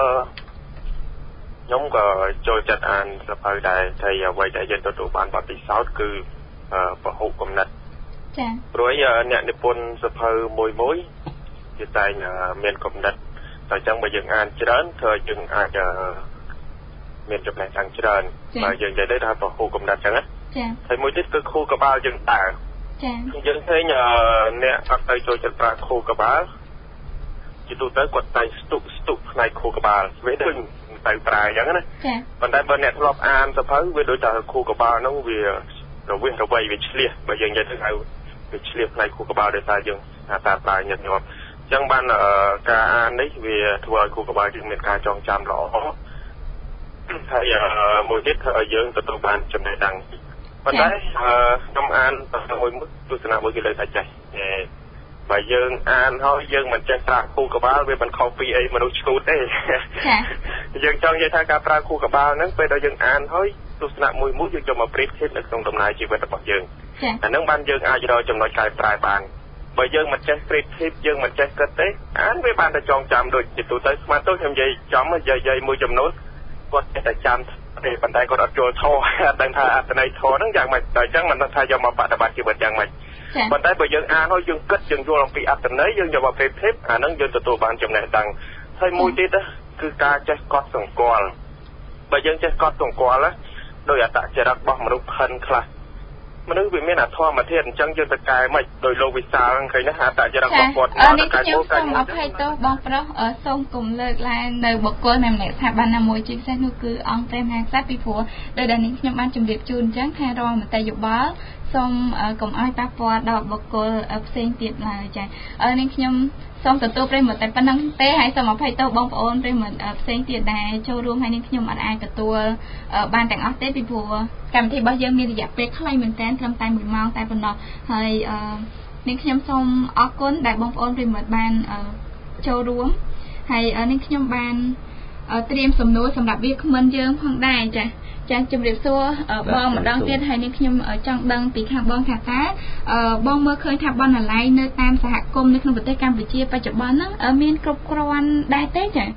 ខ្ញុំក៏ចូលចិត្តអានសភៅដែរតែអ្វីដែលយើងទទួលបានបទពិសោធន៍គឺពហុគំនិតចាព្រោះអ្នកនិពន្ធសភៅមួយមួយគេតែងមានគំនិតតែអញ្ចឹងបើយើងអានច្រើនធ្វើយើងអាចមានចំណេះដឹងច្រើនបើយើងនិយាយទៅថាពហុគំនិតអញ្ចឹងណាចាហើយមួយទៀតគឺខួរក្បាលយើងតើចាយើងឃើញអ្នកអត់ទៅចូលចិត្តប្រើខួរក្បាលជាទូទៅគាត់តែស្ទុកស្ទុកផ្នែកខួរក្បាលវាដូចទៅប្រើអញ្ចឹងណាចាប៉ុន្តែបើអ្នកធ្លាប់អានសភៅវាដូចតែខួរក្បាលហ្នឹងវារវិះរវៃវាឆ្លៀសបើយើងនិយាយទៅហៅវាឆ្លៀសផ្នែកខួរក្បាលដោយសារយើងថាតាប្រើញឹកញាប់អញ្ចឹងបានការអាននេះវាធ្វើឲ្យខួរក្បាលយើងមានការចងចាំល្អហើយមួយទៀតធ្វើឲ្យយើងទទួលបានចំណេះដឹងប៉ុន្តែខ្ញុំអានមួយទស្សនៈមួយគេលើកថាចេះបើយើងអានហើយយើងមិនចេះប្រើខួរក្បាលវាមិនខុសពីអីមនុស្សឈួតទេចាយើងចង់និយាយថាការប្រើខួរក្បាលហ្នឹងពេលដែលយើងអានហើយទស្សនៈមួយមួយយើងយកមកប្រៀបធៀបនៅក្នុងដំណើរជីវិតរបស់យើងអាហ្នឹងបានយើងអាចរកចំណុចកែប្រែបានបើយើងមិនចេះប្រៀបធៀបយើងមិនចេះគិតទេអានវាបានតែចងចាំដូចជាទូទៅស្មានទៅខ្ញុំនិយាយចំនិយាយមួយចំនួនគាត់ចេះតែចាំទេប៉ុន្តែគាត់អត់ចូលធម៌អត់ដឹងថាអត្ថន័យធម៌ហ្នឹងយ៉ាងម៉េចតែអញ្ចឹងមិនដឹងថាយកមកបដិបត្តិជីវិតយ៉ាងម៉េចប៉ុន្តែបើយើងអានហើយយើងគិតយើងយល់អំពីអត្ថន័យយើងយកមកប្រៀបធៀបអាហ្នឹងយើងទទួលបានចំណេះដឹងហើយមួយទៀតគឺការចេះកត់សម្គាល់បើយើងចេះកត់សម្គាល់ដោយអត្តចរិតរបស់មនុស្សខិនខ្លះមនុស្សវាមានអាធម៌ធាតុអញ្ចឹងយើងទៅកែមិនដោយលោកវិសាលឃើញណាអត្តចរិតរបស់គាត់មកកែមកកែមកអភ័យទោសបងប្រុសសូមកុំលើកឡើងនៅបុគ្គលណាម្នាក់ស្ថាប័នណាមួយជាពិសេសនោះគឺអង្គព្រះមហាក្សត្រពីព្រោះដោយដែលនេះខ្ញុំបានជម្រាបជូនអញ្ចឹងថារាល់មតិយោបល់សូមកុំឲ្យប៉ះពាល់ដល់បុគ្គលផ្សេងទៀតឡើយចានេះខ្ញុំសូមទទួលប្រិមត្តតែប៉ុណ្្នឹងទេហើយសូមអភ័យទោសបងប្អូនប្រិមត្តផ្សេងទៀតដែលចូលរួមហើយនេះខ្ញុំអាចទទួលបានទាំងអស់ទេពីព្រោះកម្មវិធីរបស់យើងមានរយៈពេលខ្លីមែនទែនត្រឹមតែមួយម៉ោងតែប៉ុណ្ណោះហើយនេះខ្ញុំសូមអរគុណដែលបងប្អូនប្រិមត្តបានចូលរួមហើយនេះខ្ញុំបានត្រៀមសំណួរសម្រាប់វាគ្មិនយើងផងដែរចាចាជំរាបសួរបងម្ដងទៀតហើយនេះខ្ញុំចង់ដឹងពីខាងបងថាតើបងមើលឃើញថាបណ្ណាល័យនៅតាមសហគមន៍នៅក្នុងប្រទេសកម្ពុជាបច្ចុប្បន្នហ្នឹងមានគ្រប់គ្រាន់ដែរទេចា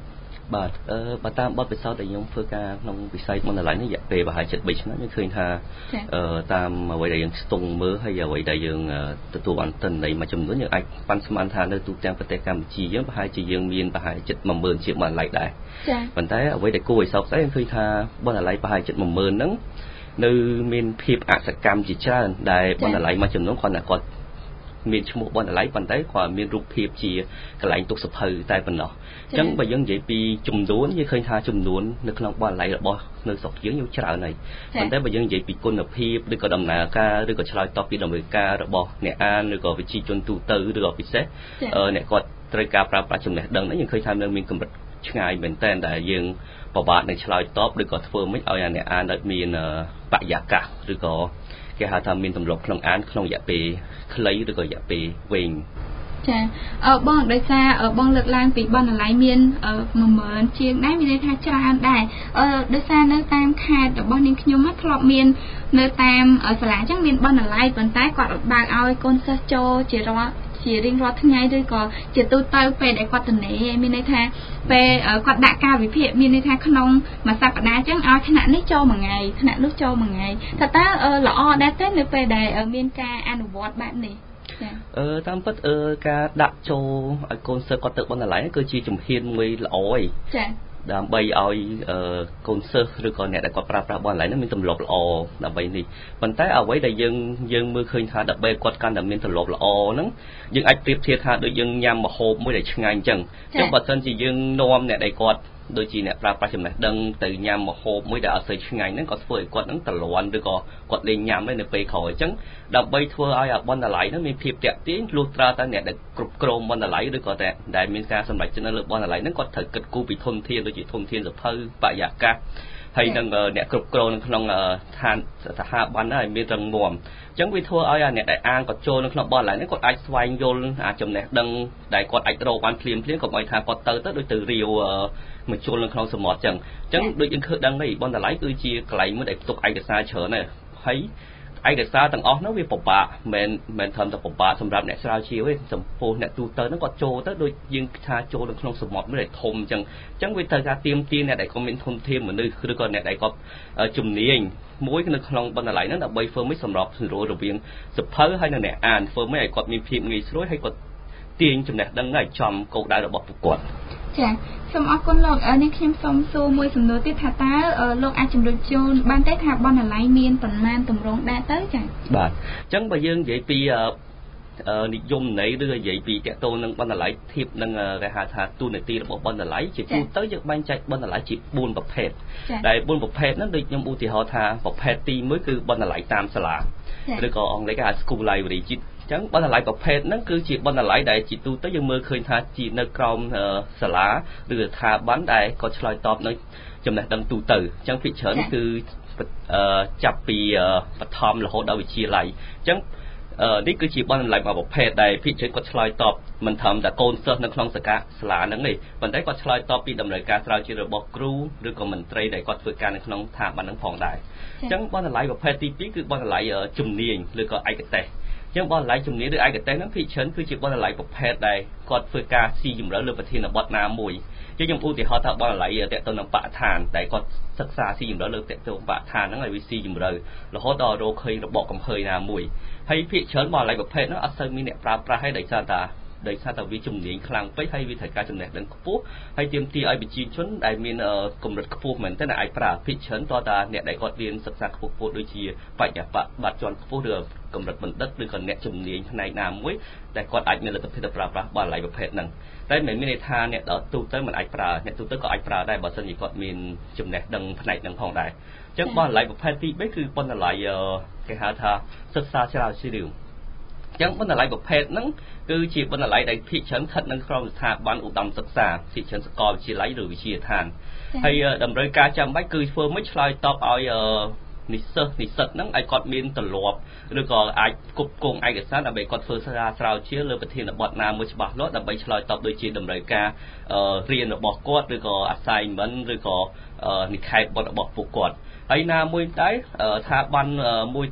បាទអឺបើតាមបទពិសោធន៍ដែលខ្ញុំធ្វើការក្នុងវិស័យបណ្ណាល័យនេះរយៈពេលប្រហែល bảy ឆ្នាំខ្ញុំឃើញថាអឺតាមអ្វីដែលយើងស្ទង់មើលហើយអ្វីដែលយើងទទួលបានទិន្នន័យមួយចំនួនយើងអាចប៉ាន់ស្មានថានៅទូទាំងប្រទេសកម្ពុជាយើងប្រហែលជាយើងមានប្រហែល một nghìn ជាបណ្ណាល័យដែរចា៎ប៉ុន្តែអ្វីដែលគួរឲ្យសោកស្ដាយខ្ញុំឃើញថាបណ្ណាល័យប្រហែល một nghìn ហ្នឹងនៅមានភាពអសកម្មជាច្រើនដែលបណ្ណាល័យមួយចំនួនគាត់តែគាត់មានឈ្មោះបណ្ណាល័យប៉ុន្តែគាត់មានរូបភាពជាកន្លែងទុកសភៅតែប៉ុណ្ណោះអញ្ចឹងបើយើងនិយាយពីចំនួនយើងឃើញថាចំនួននៅក្នុងបណ្ណាល័យរបស់នៅស្រុកយើងយើងច្រើនហើយប៉ុន្តែបើយើងនិយាយពីគុណភាពឬក៏ដំណើរការឬក៏ឆ្លើយតបពីដំណើរការរបស់អ្នកអានឬក៏វិទ្យាជនទូទៅឬក៏ពិសេសអ្នកគាត់ត្រូវការប្រើប្រាស់ចំណេះដឹងនេះយើងឃើញថានៅមានកម្រិតឆ្ងាយមែនតើដែលយើងពិបាកនឹងឆ្លើយតបឬក៏ធ្វើមិនឲ្យអ្នកអានមានបរិយាកាសឬក៏គេហៅថាមានទម្លាប់ក្នុងអានក្នុងរយៈពេលខ្លីឬក៏រយៈពេលវែងចាអឺបងដោយសារបងលើកឡើងពីបណ្ណាល័យមាន một nghìn ជាងដែរមានន័យថាច្រើនដែរអឺដោយសារនៅតាមខេត្តរបស់នាងខ្ញុំមកធ្លាប់មាននៅតាមសាលាអញ្ចឹងមានបណ្ណាល័យប៉ុន្តែគាត់បើកឲ្យកូនសិស្សចូលជារាល់ជារៀងរាល់ថ្ងៃឬក៏ជាទូទៅពេលដែលគាត់ទៅនេមានន័យថាពេលគាត់ដាក់ការវិភាគមានន័យថាក្នុងមួយសប្តាហ៍អញ្ចឹងឲ្យថ្នាក់នេះចូលមួយថ្ងៃថ្នាក់នោះចូលមួយថ្ងៃថាតើល្អដែរទេនៅពេលដែលមានការអនុវត្តបែបនេះអឺតាមពិតអឺការដាក់ចូលឲ្យកូនសិស្សគាត់ទៅបណ្ណាល័យគឺជាជំហានមួយល្អឯងចា៎ដើម្បីឲ្យកូនសិស្សឬក៏អ្នកដែលគាត់ប្រើប្រាស់បណ្ណាល័យនោះមានទម្លាប់ល្អដើម្បីនេះប៉ុន្តែអ្វីដែលយើងយើងមើលឃើញថាដើម្បីគាត់កាន់តែមានទម្លាប់ល្អហ្នឹងយើងអាចប្រៀបធៀបថាដូចយើងញ៉ាំម្ហូបមួយដែលឆ្ងាញ់អញ្ចឹងអញ្ចឹងបើសិនជាយើងនាំអ្នកដែលគាត់ដូចជាអ្នកប្រើប្រាស់ចំណេះដឹងទៅញ៉ាំម្ហូបមួយដែលអត់សូវឆ្ងាញ់ហ្នឹងក៏ធ្វើឲ្យគាត់ហ្នឹងត្រលាន់ឬក៏គាត់លេងញ៉ាំឯនៅពេលក្រោយអញ្ចឹងដើម្បីធ្វើឲ្យអាបណ្ណាល័យហ្នឹងមានភាពតាក់ទាញលុះត្រាតែអ្នកដែលគ្រប់គ្រងបណ្ណាល័យឬក៏តែដែលមានការសម្រេចចិត្តនៅលើបណ្ណាល័យហ្នឹងគាត់ត្រូវគិតគូរពីធនធានដូចជាធនធានសភៅបរិយាកាសហើយនឹងអ្នកគ្រប់គ្រងនៅក្នុងឋានស្ថាប័នហ្នឹងឲ្យមានរឹងមាំអញ្ចឹងវាធ្វើឲ្យអ្នកដែលអានគាត់ចូលនៅក្នុងបណ្ណាល័យហ្នឹងគាត់អាចស្វែងយល់អាចចំណេះដឹងដែលគាត់អាចរកបានភ្លាមភ្លាមកុំឲ្យថាគាត់ទៅទៅដូចទៅរាវមកជុលនៅក្នុងសមុទ្រអញ្ចឹងអញ្ចឹងដូចយើងឃើញដឹងហើយបណ្ណាល័យគឺជាកន្លែងមួយដែលផ្ទុកឯកសារច្រើនណាស់ហើយឯកសារទាំងអស់នោះវាពិបាកមិនមិនត្រឹមតែពិបាកសម្រាប់អ្នកស្រាវជ្រាវទេចំពោះអ្នកទូទៅហ្នឹងគាត់ចូលទៅដូចយើងថាចូលនៅក្នុងសមុទ្រមួយដែលធំអញ្ចឹងអញ្ចឹងវាត្រូវការទៀមទាអ្នកដែលគាត់មានធនធានមនុស្សឬក៏អ្នកដែលគាត់ជំនាញមួយនៅក្នុងបណ្ណាល័យហ្នឹងដើម្បីធ្វើមិនសម្រាប់ស្រួលរវាងសភៅហើយនិងអ្នកអានធ្វើមិនឲ្យគាត់មានភាពងាយស្រួលហើយគាត់ទាញចំណេះដឹងឲ្យចំគោលដៅរបស់ពួកគាត់ចាសូមអរគុណលោកនេះខ្ញុំសូមសួរមួយសំណួរទៀតថាតើលោកអាចជម្រាបជូនបានទេថាបណ្ណាល័យមានប៉ុន្មានទម្រង់ដែរទៅចាបាទអញ្ចឹងបើយើងនិយាយពីនិយមន័យឬនិយាយពីតកតូននឹងបណ្ណាល័យធៀបនឹងគេហៅថាទូនាទីរបស់បណ្ណាល័យជាទូទៅយើងបែងចែកបណ្ណាល័យជាbốnប្រភេទដែលbốnប្រភេទហ្នឹងដូចខ្ញុំឧទាហរណ៍ថាប្រភេទទីមួយគឺបណ្ណាល័យតាមសាលាឬក៏អង់គ្លេសគេហៅ school library អញ្ចឹងបណ្ណាល័យប្រភេទហ្នឹងគឺជាបណ្ណាល័យដែលជាទូទៅយើងមើលឃើញថាជានៅក្រោមសាលាឬស្ថាប័នដែលក៏ឆ្លើយតបនៅចំណេះដឹងទូទៅអញ្ចឹងភាគច្រើនគឺចាប់ពីបឋមរហូតដល់វិទ្យាល័យអញ្ចឹងនេះគឺជាបណ្ណាល័យមួយប្រភេទដែលភាគច្រើនគាត់ឆ្លើយតបមិនត្រឹមតែកូនសិស្សនៅក្នុងសាលាសាលាហ្នឹងទេប៉ុន្តែគាត់ឆ្លើយតបពីតម្រូវការស្រាវជ្រាវរបស់គ្រូឬក៏មន្ត្រីដែលគាត់ធ្វើការនៅក្នុងស្ថាប័នហ្នឹងផងដែរអញ្ចឹងបណ្ណាល័យប្រភេទទីពីរគឺបណ្ណាល័យជំនាញឬក៏ឯកទេសអញ្ចឹងបណ្ណាល័យជំនាញឬឯកទេសហ្នឹងភាគច្រើនគឺជាបណ្ណាល័យប្រភេទដែលគាត់ធ្វើការស៊ីជម្រៅលើប្រធានបទណាមួយជាខ្ញុំឧទាហរណ៍ថាបណ្ណាល័យតកតនឹងបរិស្ថានដែលគាត់សិក្សាស៊ីជម្រៅលើតកតបរិស្ថានហ្នឹងឲ្យវាស៊ីជម្រៅរហូតដល់រកឃើញរបបកំហើញណាមួយហើយភាគច្រើនបណ្ណាល័យប្រភេទហ្នឹងអត់សូវមានអ្នកប្រើប្រាស់ឲ្យដោយសារតែដោយសារតែវាជំនាញខ្លាំងពេកហើយវាត្រូវការចំណេះដឹងខ្ពស់ហើយទាមទារឲ្យប្រជាជនដែលមានកម្រិតខ្ពស់មែនទែនអាចប្រើភាគច្រើនតើតាអ្នកដែលគាត់រៀនសិក្សាខ្ពស់ៗដូចជាបញ្ញាបត្របាត់ជាន់ខ្ពស់ឬកម្រិតបណ្ឌិតឬក៏អ្នកជំនាញផ្នែកណាមួយដែលគាត់អាចមានលទ្ធភាពទៅប្រើប្រាស់បណ្ណាល័យប្រភេទហ្នឹងតែមិនមានន័យថាអ្នកទូទៅមិនអាចប្រើអ្នកទូទៅក៏អាចប្រើដែរបើសិនជាគាត់មានចំណេះដឹងផ្នែកហ្នឹងផងដែរអញ្ចឹងបណ្ណាល័យប្រភេទទីបីគឺបណ្ណាល័យគេហៅថាសិក្សាស្រាវជ្រាវអញ្ចឹងបណ្ណាល័យប្រភេទហ្នឹងគឺជាបណ្ណាល័យដែលភាគច្រើនស្ថិតនៅក្នុងស្ថាប័នឧត្តមសិក្សាភាគច្រើនសាកលវិទ្យាល័យឬវិទ្យាស្ថានហើយតម្រូវការចាំបាច់គឺធ្វើមិនឆ្លើយតបឲ្យនិស្សិតនិស្សិតហ្នឹងឲ្យគាត់មានទម្លាប់ឬក៏អាចគប់គងឯកសារដើម្បីគាត់ធ្វើសារស្រាវជ្រាវលើប្រធានបទណាមួយច្បាស់លាស់ដើម្បីឆ្លើយតបដូចជាតម្រូវការរៀនរបស់គាត់ឬក៏ assignment ឬក៏និក្ខេបបទរបស់ពួកគាត់ហើយណាមួយដែរស្ថាប័នមួយទឹក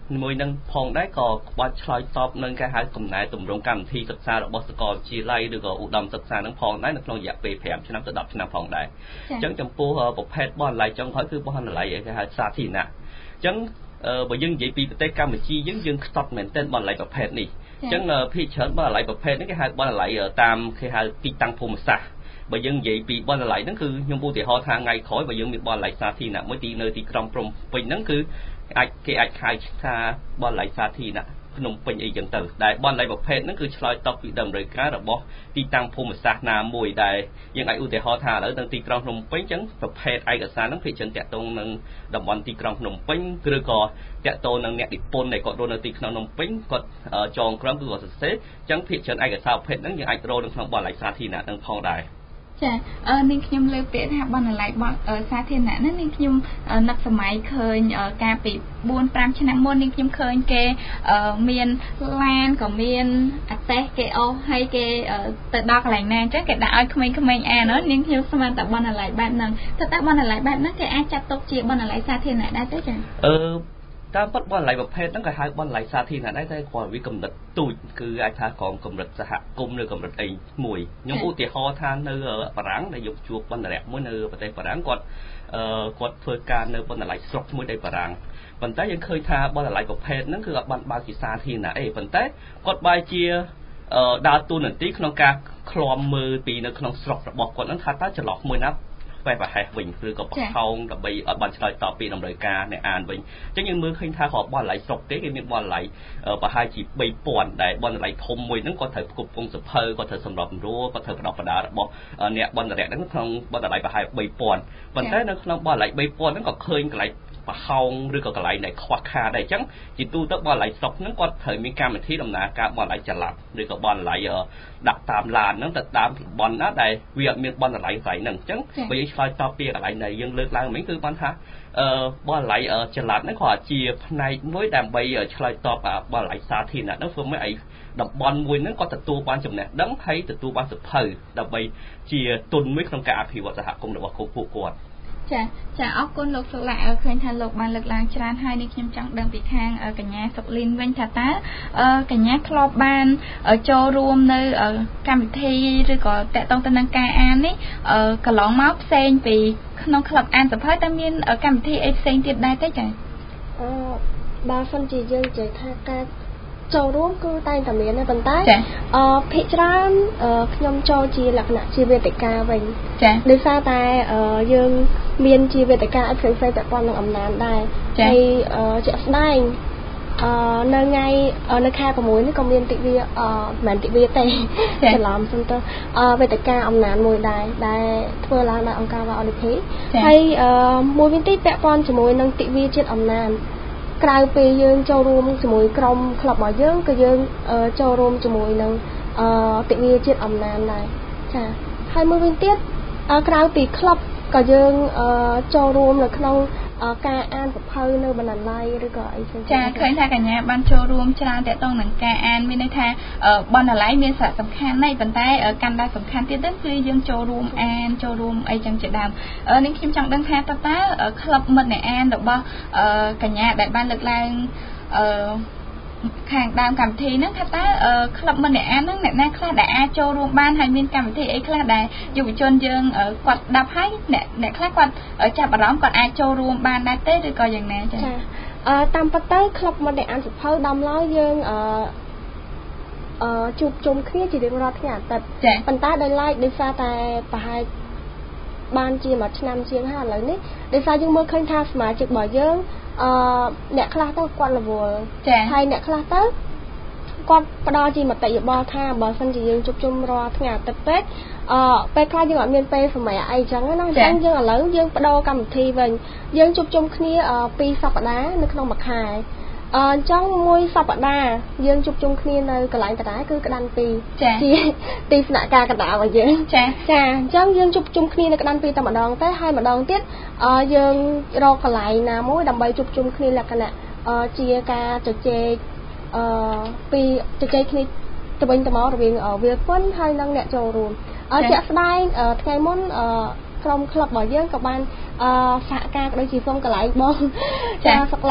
មួយនឹងផងដែរក៏ក្បត់ឆ្លើយតបនឹងការហៅកំណែទម្រង់កម្មវិធីសិក្សារបស់សាកលវិទ្យាល័យឬក៏ឧត្តមសិក្សានឹងផងដែរនៅក្នុងរយៈពេលfiveឆ្នាំទៅtenឆ្នាំផងដែរអញ្ចឹងចំពោះប្រភេទបណ្ណាល័យចុងក្រោយគឺបណ្ណាល័យគេហៅសាធារណៈអញ្ចឹងបើយើងនិយាយពីប្រទេសកម្ពុជាយើងយើងខ្សត់មែនទែនបណ្ណាល័យប្រភេទនេះអញ្ចឹងភាគច្រើនបណ្ណាល័យប្រភេទនេះគេហៅបណ្ណាល័យតាមគេហៅទីតាំងភូមិសាស្ត្របើយើងនិយាយពីបណ្ណាល័យហ្នឹងគឺខ្ញុំឧទាហរណ៍ថាថ្ងៃក្រោយបើយើងមានបណ្ណាល័យសាធារណៈមួយទីនៅទីក្រុងភ្នំពេញហ្នឹងគឺអាចគេអាចហៅថាបណ្ណាល័យសាធារណៈភ្នំពេញអីចឹងទៅដែលបណ្ណាល័យប្រភេទហ្នឹងគឺឆ្លើយតបពីតម្រូវការរបស់ទីតាំងភូមិសាស្ត្រណាមួយដែលយើងអាចឧទាហរណ៍ថាឥឡូវនៅទីក្រុងភ្នំពេញចឹងប្រភេទឯកសារហ្នឹងភាគច្រើនតាក់ទងនឹងតំបន់ទីក្រុងភ្នំពេញឬក៏តាក់ទងនឹងអ្នកនិពន្ធដែលគាត់រស់នៅទីក្រុងភ្នំពេញគាត់ចងក្រងគឺគាត់សរសេរចឹងភាគច្រើនឯកសារប្រភេទហ្នឹងយើងអាចរកនៅក្នុងបណ្ណាល័យសាធារណៈហ្នឹងផងដែរចាអឺនាងខ្ញុំលើកពាក្យថាបណ្ណាល័យសាធារណៈហ្នឹងនាងខ្ញុំនឹកសម័យឃើញកាលពីfour fiveឆ្នាំមុននាងខ្ញុំឃើញគេមានឡានក៏មានអតេសគេអស់ហើយគេទៅដល់កន្លែងណាអញ្ចឹងគេដាក់ឲ្យក្មេងៗអាននាងខ្ញុំស្មានតែបណ្ណាល័យបែបហ្នឹងតែតែបណ្ណាល័យបែបហ្នឹងគេអាចចាត់ទុកជាបណ្ណាល័យសាធារណៈដែរទេចាអឺតាមពិតបណ្ណាល័យប្រភេទហ្នឹងគេហៅបណ្ណាល័យសាធារណៈដែរតែគាត់វាកម្រិតទូចគឺអាចថាក្រោមកម្រិតសហគមន៍ឬកម្រិតអីមួយខ្ញុំឧទាហរណ៍ថានៅបារាំងដែលយកជួបបណ្ណាល័យមួយនៅប្រទេសបារាំងគាត់អឺគាត់ធ្វើការនៅបណ្ណាល័យស្រុកមួយនៅបារាំងប៉ុន្តែយើងឃើញថាបណ្ណាល័យប្រភេទហ្នឹងគឺអត់បានបើកជាសាធារណៈអីប៉ុន្តែគាត់បែរជាអឺដើរតួនាទីក្នុងការឃ្លាំមើលពីនៅក្នុងស្រុករបស់គាត់ហ្នឹងថាតើចន្លោះមួយណាបែបប្រហែសវិញឬក៏បខោងដើម្បីអត់បានឆ្លើយតបពីតម្រូវការអ្នកអានវិញអញ្ចឹងយើងមើលឃើញថាគាត់បណ្ណាល័យស្រុកទេគេមានបណ្ណាល័យប្រហែលជាthree thousandដែលបណ្ណាល័យធំមួយហ្នឹងគាត់ត្រូវផ្គប់ផ្គង់សភៅគាត់ត្រូវសម្របសម្រួលគាត់ត្រូវផ្ដោតផ្ដារបស់អ្នកបណ្ណាល័យហ្នឹងក្នុងបណ្ណាល័យប្រហែលthree thousandប៉ុន្តែនៅក្នុងបណ្ណាល័យthree thousandហ្នឹងក៏ឃើញកន្លែងប្រហោងឬក៏កន្លែងដែលខ្វះខាតដែរអញ្ចឹងជាទូទៅបណ្ណាល័យស្រុកហ្នឹងគាត់ត្រូវមានកម្មវិធីដំណើរការបណ្ណាល័យចល័តឬក៏បណ្ណាល័យដាក់តាមឡានហ្នឹងទៅតាមតំបន់ណាដែលវាអត់មានបណ្ណាល័យស្អីហ្នឹងអញ្ចឹងបើយើងឆ្លើយតបពីកន្លែងដែលយើងលើកឡើងមិញគឺបានថាអឺបណ្ណាល័យចល័តហ្នឹងគាត់ជាផ្នែកមួយដើម្បីឆ្លើយតបបណ្ណាល័យសាធារណៈហ្នឹងធ្វើម៉េចឲ្យតំបន់មួយហ្នឹងគាត់ទទួលបានចំណេះដឹងហើយទទួលបានសភៅដើម្បីជាទុនមួយក្នុងការអភិវឌ្ឍសហគមន៍របស់ពួកគាត់ចាចាអរគុណលោកសុលាឃើញថាលោកបានលើកឡើងច្រើនហើយនេះខ្ញុំចង់ដឹងពីខាងកញ្ញាសុកលីនវិញថាតើកញ្ញាធ្លាប់បានចូលរួមនៅកម្មវិធីឬក៏តាក់ទងទៅនឹងការអាននេះកន្លងមកផ្សេងពីក្នុងក្លឹបអានសភៅតែមានកម្មវិធីអីផ្សេងទៀតដែរទេចាអឺបើសិនជាយើងនិយាយថាការចូលរួមគឺតែងតែមានប៉ុន្តែអឺភាគច្រើនខ្ញុំចូលជាលក្ខណៈជាវេទិកាវិញចា៎ដោយសារតែយើងមានជាវេទិកាឲ្យផ្សេងៗពាក់ព័ន្ធនឹងអំណាចដែរហើយជាក់ស្ដែងអឺនៅថ្ងៃនៅខែsixនេះក៏មានទិវាអឺមិនមែនទិវាទេច្រឡំសិនទៅអឺវេទិកាអំណាចមួយដែរដែលធ្វើឡើងដោយអង្គការ វ៉ា អូ ឌី ភី ហើយអឺមួយវិញទៀតពាក់ព័ន្ធជាមួយនឹងទិវាជាតិអំណាចក្រៅពីយើងចូលរួមជាមួយក្រុមក្លឹបរបស់យើងក៏យើងចូលរួមជាមួយនឹងអឺទិវាជាតិអំណាចដែរចាហើយមួយវិញទៀតក្រៅពីក្លឹបក៏យើងចូលរួមនៅក្នុងការអានសភៅនៅបណ្ណាល័យឬក៏អីផ្សេងៗចាឃើញថាកញ្ញាបានចូលរួមច្រើនទាក់ទងនឹងការអានមានន័យថាបណ្ណាល័យមានសារៈសំខាន់ណាស់ប៉ុន្តែកាន់តែសំខាន់ទៀតទៅគឺយើងចូលរួមអានចូលរួមអីចឹងជាដើមនេះខ្ញុំចង់ដឹងថាតើតើក្លឹបមិត្តអ្នកអានរបស់កញ្ញាដែលបានលើកឡើងអឺខាងដើមកម្មវិធីហ្នឹងថាតើក្លឹបមិត្តអ្នកអានហ្នឹងអ្នកណាខ្លះដែលអាចចូលរួមបានហើយមានកម្មវិធីអីខ្លះដែលយុវជនយើងគាត់ស្ដាប់ហើយអ្នកអ្នកខ្លះគាត់ចាប់អារម្មណ៍គាត់អាចចូលរួមបានដែរទេឬក៏យ៉ាងណាចា៎អឺតាមពិតទៅក្លឹបមិត្តអ្នកអានសភៅដំឡើយយើងអឺអឺជួបជុំគ្នាជារៀងរាល់ថ្ងៃអាទិត្យប៉ុន្តែដោយឡែកដោយសារតែប្រហែលបានជាមួយឆ្នាំជាងហើយឥឡូវនេះដោយសារយើងមើលឃើញថាសមាជិករបស់យើងអឺអ្នកខ្លះទៅគាត់រវល់ហើយអ្នកខ្លះទៅគាត់ផ្ដល់ជាមតិយោបល់ថាបើសិនជាយើងជួបជុំរាល់ថ្ងៃអាទិត្យពេកអឺពេលខ្លះយើងអត់មានពេលសម្រាប់អីចឹងណាអញ្ចឹងយើងឥឡូវយើងបដូរកម្មវិធីវិញយើងជួបជុំគ្នាtwoសប្តាហ៍នៅក្នុងមួយខែអញ្ចឹងមួយសប្តាហ៍យើងជួបជុំគ្នានៅកន្លែងដដែលគឺក្តាន់ពីរជាទីស្នាក់ការកណ្ដាលរបស់យើងចាចាអញ្ចឹងយើងជួបជុំគ្នានៅក្តាន់ពីរតែម្ដងទេហើយម្ដងទៀតយើងរកកន្លែងណាមួយដើម្បីជួបជុំគ្នាលក្ខណៈជាការជជែកអឺពីជជែកគ្នាទៅវិញទៅមករវាងវាគ្មិនហើយនិងអ្នកចូលរួមជាក់ស្ដែងថ្ងៃមុនក្រុមក្លឹបរបស់យើងក៏បានសហការក៏ដូចជាសុំកន្លែងបងចាសុកលៈ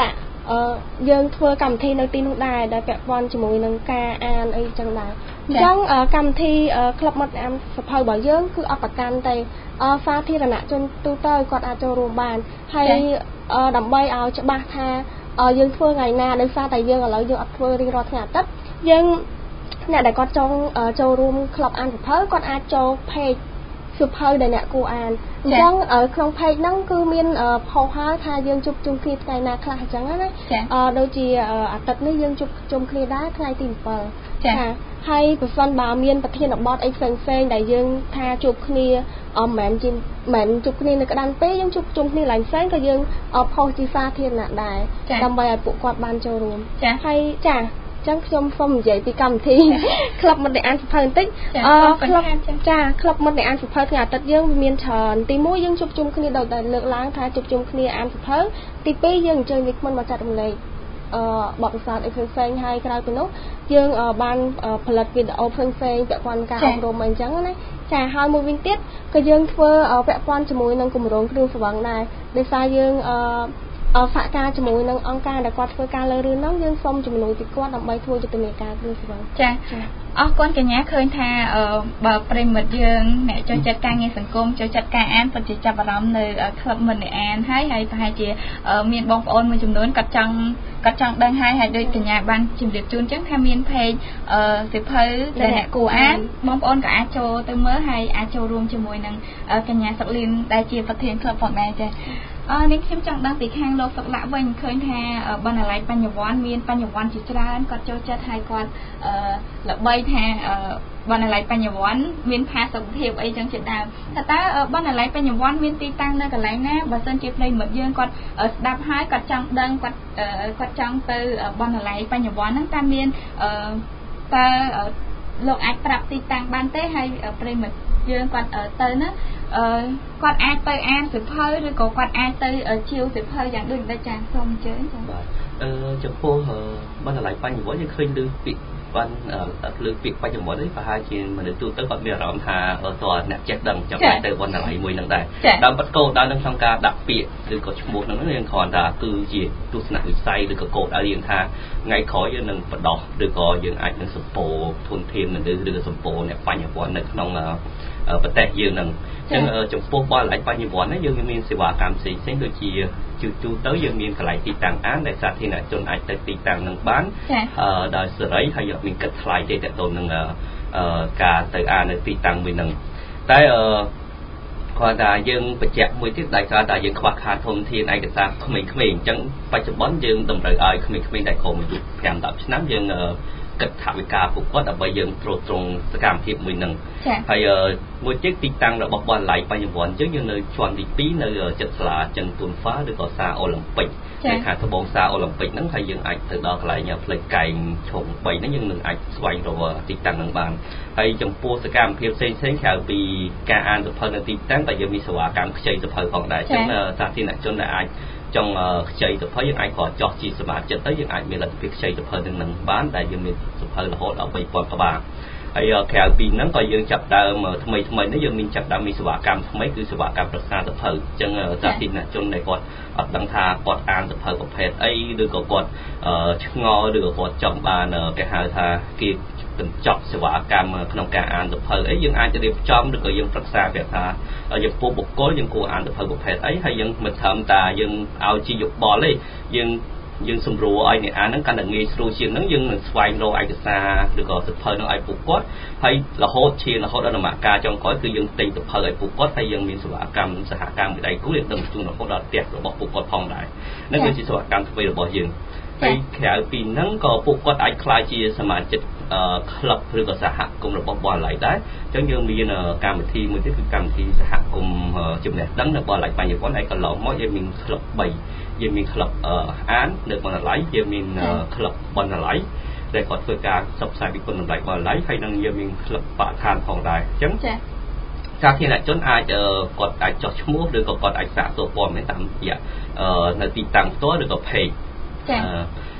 អឺយើងធ្វើកម្មវិធីនៅទីនោះដែរដែលពាក់ព័ន្ធជាមួយនឹងការអានអីចឹងដែរអញ្ចឹងកម្មវិធីក្លឹបមិត្តអានសភៅរបស់យើងគឺអត់ប្រកាន់តែសាធារណជនទូទៅគាត់អាចចូលរួមបានហើយដើម្បីឲ្យច្បាស់ថាយើងធ្វើថ្ងៃណាដោយសារតែយើងឥឡូវយើងអត់ធ្វើរៀងរាល់ថ្ងៃអាទិត្យយើងអ្នកដែលគាត់ចង់ចូលរួមក្លឹបអានសភៅគាត់អាចចូល page សភៅដែលអ្នកគួរអានអញ្ចឹងក្នុង page ហ្នឹងគឺមានផុសហើយថាយើងជួបជុំគ្នាថ្ងៃណាខ្លះអញ្ចឹងណាដូចជាអាទិត្យនេះយើងជួបជុំគ្នាដែរថ្ងៃទី7ចាហើយប្រសិនបើមានប្រធានបទអីផ្សេងផ្សេងដែលយើងថាជួបគ្នាអមមិនជាមិនជួបគ្នានៅក្តានពេកយើងជួបជុំគ្នាឡើងផ្សេងក៏យើងផុសជាសាធារណៈដែរដើម្បីឲ្យពួកគាត់បានចូលរួមចាហើយចាចឹងខ្ញុំសូមនិយាយពីកម្មវិធីក្លឹបមិត្តអ្នកអានសភៅបន្តិចអឺក្លឹបចាក្លឹបមិត្តអ្នកអានសភៅថ្ងៃអាទិត្យយើងមានច្រើនទីមួយយើងជួបជុំគ្នាដោយតែលើកឡើងថាជួបជុំគ្នាអានសភៅទីពីរយើងអញ្ជើញវាគ្មិនមកចាត់រំលែកអឺបទពិសោធន៍អីផ្សេងៗហើយក្រៅពីនោះយើងបានផលិតវីដេអូផ្សេងៗពាក់ព័ន្ធការអប់រំអីចឹងណាចាហើយមួយវិញទៀតក៏យើងធ្វើពាក់ព័ន្ធជាមួយនឹងគម្រោងគ្រឿងស្រវឹងដែរដោយសារយើងអឺអសហការជាមួយនឹងអង្គការដែលគាត់ធ្វើការលើរឿងហ្នឹងយើងសូមជំនួយពីគាត់ដើម្បីធ្វើយុទ្ធនាការគ្រឿងស្រវឹងចាអរគុណកញ្ញាឃើញថាបើប្រិមិត្តយើងអ្នកចូលចិត្តការងារសង្គមចូលចិត្តការអានពិតជាចាប់អារម្មណ៍នៅក្លឹបមិត្តអ្នកអានហើយហើយប្រហែលជាមានបងប្អូនមួយចំនួនគាត់ចង់គាត់ចង់ដឹងហើយហើយដូចកញ្ញាបានជម្រាបជូនអញ្ចឹងថាមាន page សិភៅដែលអ្នកគួរអានបងប្អូនក៏អាចចូលទៅមើលហើយអាចចូលរួមជាមួយនឹងកញ្ញាសុកលីនដែលជាប្រធានក្លឹបផងដែរចាអឺនេះខ្ញុំចង់ដឹងពីខាងលោកសុកលៈវិញឃើញថាបណ្ណាល័យបញ្ញវន្តមានបញ្ញវន្តជាច្រើនគាត់ចូលចិត្តហើយគាត់អឺល្បីថាបណ្ណាល័យបញ្ញវន្តមានផាសុកភាពអីចឹងជាដើមថាតើបណ្ណាល័យបញ្ញវន្តមានទីតាំងនៅកន្លែងណាបើសិនជាប្រិយមិត្តយើងគាត់ស្ដាប់ហើយគាត់ចង់ដឹងគាត់គាត់ចង់ទៅបណ្ណាល័យបញ្ញវន្តហ្នឹងតើមានអឺតើលោកអាចប្រាប់ទីតាំងបានទេហើយប្រិយមិត្តយើងគាត់ទៅណាអឺគាត់អាចទៅអានសៀវភៅឬក៏គាត់អាចទៅជាវសៀវភៅយ៉ាងដូចនេះចាសូមអញ្ជើញចាបាទអឺចំពោះបណ្ណាល័យបញ្ញវន្តយើងឃើញឮពាក្យបានលើពាក្យបញ្ញវន្តនេះប្រហែលជាមនុស្សទូទៅគាត់មានអារម្មណ៍ថាតើអ្នកចេះដឹងចាំបាច់ទៅបណ្ណាល័យមួយនឹងដែរតាមបទគោលដៅនឹងក្នុងការដាក់ពាក្យឬក៏ឈ្មោះនឹងយើងគ្រាន់តែគឺជាទស្សនវិស័យឬក៏គោលដៅយើងថាថ្ងៃក្រោយយើងនឹងបដោះឬក៏យើងអាចនឹងសម្ពោធធនធានមនុស្សឬក៏សម្ពោអ្នកបញ្ញវន្តនៅក្នុងប្រទេសយើងនឹងអញ្ចឹងចំពោះបណ្ណាល័យបញ្ញវន្តនេះយើងមានសេវាកម្មផ្សេងៗដូចជាជួទូទៅយើងមានកន្លែងទីតាំងអានដែលសាធារណជនអាចទៅទីតាំងនឹងបានដោយសេរីហើយអត់មានគិតថ្លៃទេតទៅនឹងការទៅអាននៅទីតាំងមួយនឹងតែគាត់ថាយើងបញ្ជាក់មួយទៀតដែលគាត់ថាយើងខ្វះខាតធនធានឯកសារក្មេងៗអញ្ចឹងបច្ចុប្បន្នយើងតម្រូវឲ្យក្មេងៗដែលក្រោមអាយុfive to tenឆ្នាំយើងគិតថាវិការពួកគាត់ដើម្បីយើងត្រួតត្រងសកម្មភាពមួយនឹងហើយមួយទៀតទីតាំងរបស់បណ្ណាល័យបញ្ញវន្តយើងយើងនៅជាន់ទីtwoនៅចិត្តសាលាចិនទួនហ្វាឬក៏សាអូឡ িম্প ិកនៅខាងត្បូងសាអូឡ িম্প ិកហ្នឹងហើយយើងអាចទៅដល់កន្លែងផ្លេចកែងឈុំបីហ្នឹងយើងនឹងអាចស្វែងរកទីតាំងហ្នឹងបានហើយចំពោះសកម្មភាពផ្សេងផ្សេងក្រៅពីការអានសភៅនៅទីតាំងតែយើងមានសេវាកម្មខ្ចីសភៅផងដែរអញ្ចឹងសាធារណជនដែលអាចចង់ខ្ចីសភៅយើងអាចគ្រាន់ចោះជាសមាជិកទៅយើងអាចមានលទ្ធភាពខ្ចីសភៅនឹងនឹងបានដែលយើងមានសភៅរហូតដល់three thousandក្បាលហើយក្រៅពីហ្នឹងក៏យើងចាប់ដើមថ្មីថ្មីនេះយើងមានចាប់ដើមមានសេវាកម្មថ្មីគឺសេវាកម្មប្រឹក្សាសភៅអញ្ចឹងសាធារណជនដែលគាត់អត់ដឹងថាគាត់អានសភៅប្រភេទអីឬក៏គាត់ឆ្ងល់ឬក៏គាត់ចង់បានគេហៅថាគេបញ្ចប់សេវាកម្មក្នុងការអានសភៅអីយើងអាចរៀបចំឬក៏យើងប្រឹក្សាប្រាប់ថាយើងពុះបុគ្គលយើងគួរអានសភៅប្រភេទអីហើយយើងមិនត្រឹមតែយើងឲ្យជាយោបល់ទេយើងយើងសម្រួលឲ្យអ្នកអានហ្នឹងកាន់តែងាយស្រួលជាងហ្នឹងយើងនឹងស្វែងរកឯកសារឬក៏សភៅនោះឲ្យពួកគាត់ហើយរហូតជារហូតដល់ដំណាក់កាលចុងក្រោយគឺយើងទិញសភៅឲ្យពួកគាត់ហើយយើងមានសេវាកម្មសហការមួយដៃគូយើងដឹងជូនរហូតដល់ផ្ទះរបស់ពួកគាត់ផងដែរនេះគឺជាសេវាកម្មថ្មីរបស់យើងហើយក្រៅពីហ្នឹងក៏ពួកគាត់អាចក្លាយជាសមាជិកក្លឹបឬក៏សហគមន៍របស់បណ្ណាល័យដែរអញ្ចឹងយើងមានកម្មវិធីមួយទៀតគឺកម្មវិធីសហគមន៍ចំណេះដឹងនៅបណ្ណាល័យបញ្ញវន្តហើយកន្លងមកយើងមានក្លឹបthreeយើងមានក្លឹបអាននៅបណ្ណាល័យយើងមានក្លឹបបណ្ណាល័យដែលគាត់ធ្វើការផ្សព្វផ្សាយពីគុណតម្លៃបណ្ណាល័យហើយនឹងយើងមានក្លឹបបរិស្ថានផងដែរអញ្ចឹងចា៎សាធារណជនអាចគាត់អាចចុះឈ្មោះឬក៏គាត់អាចសាកសួរព័ត៌មានតាមរយៈនៅទីតាំងផ្ទាល់ឬក៏ page ចា៎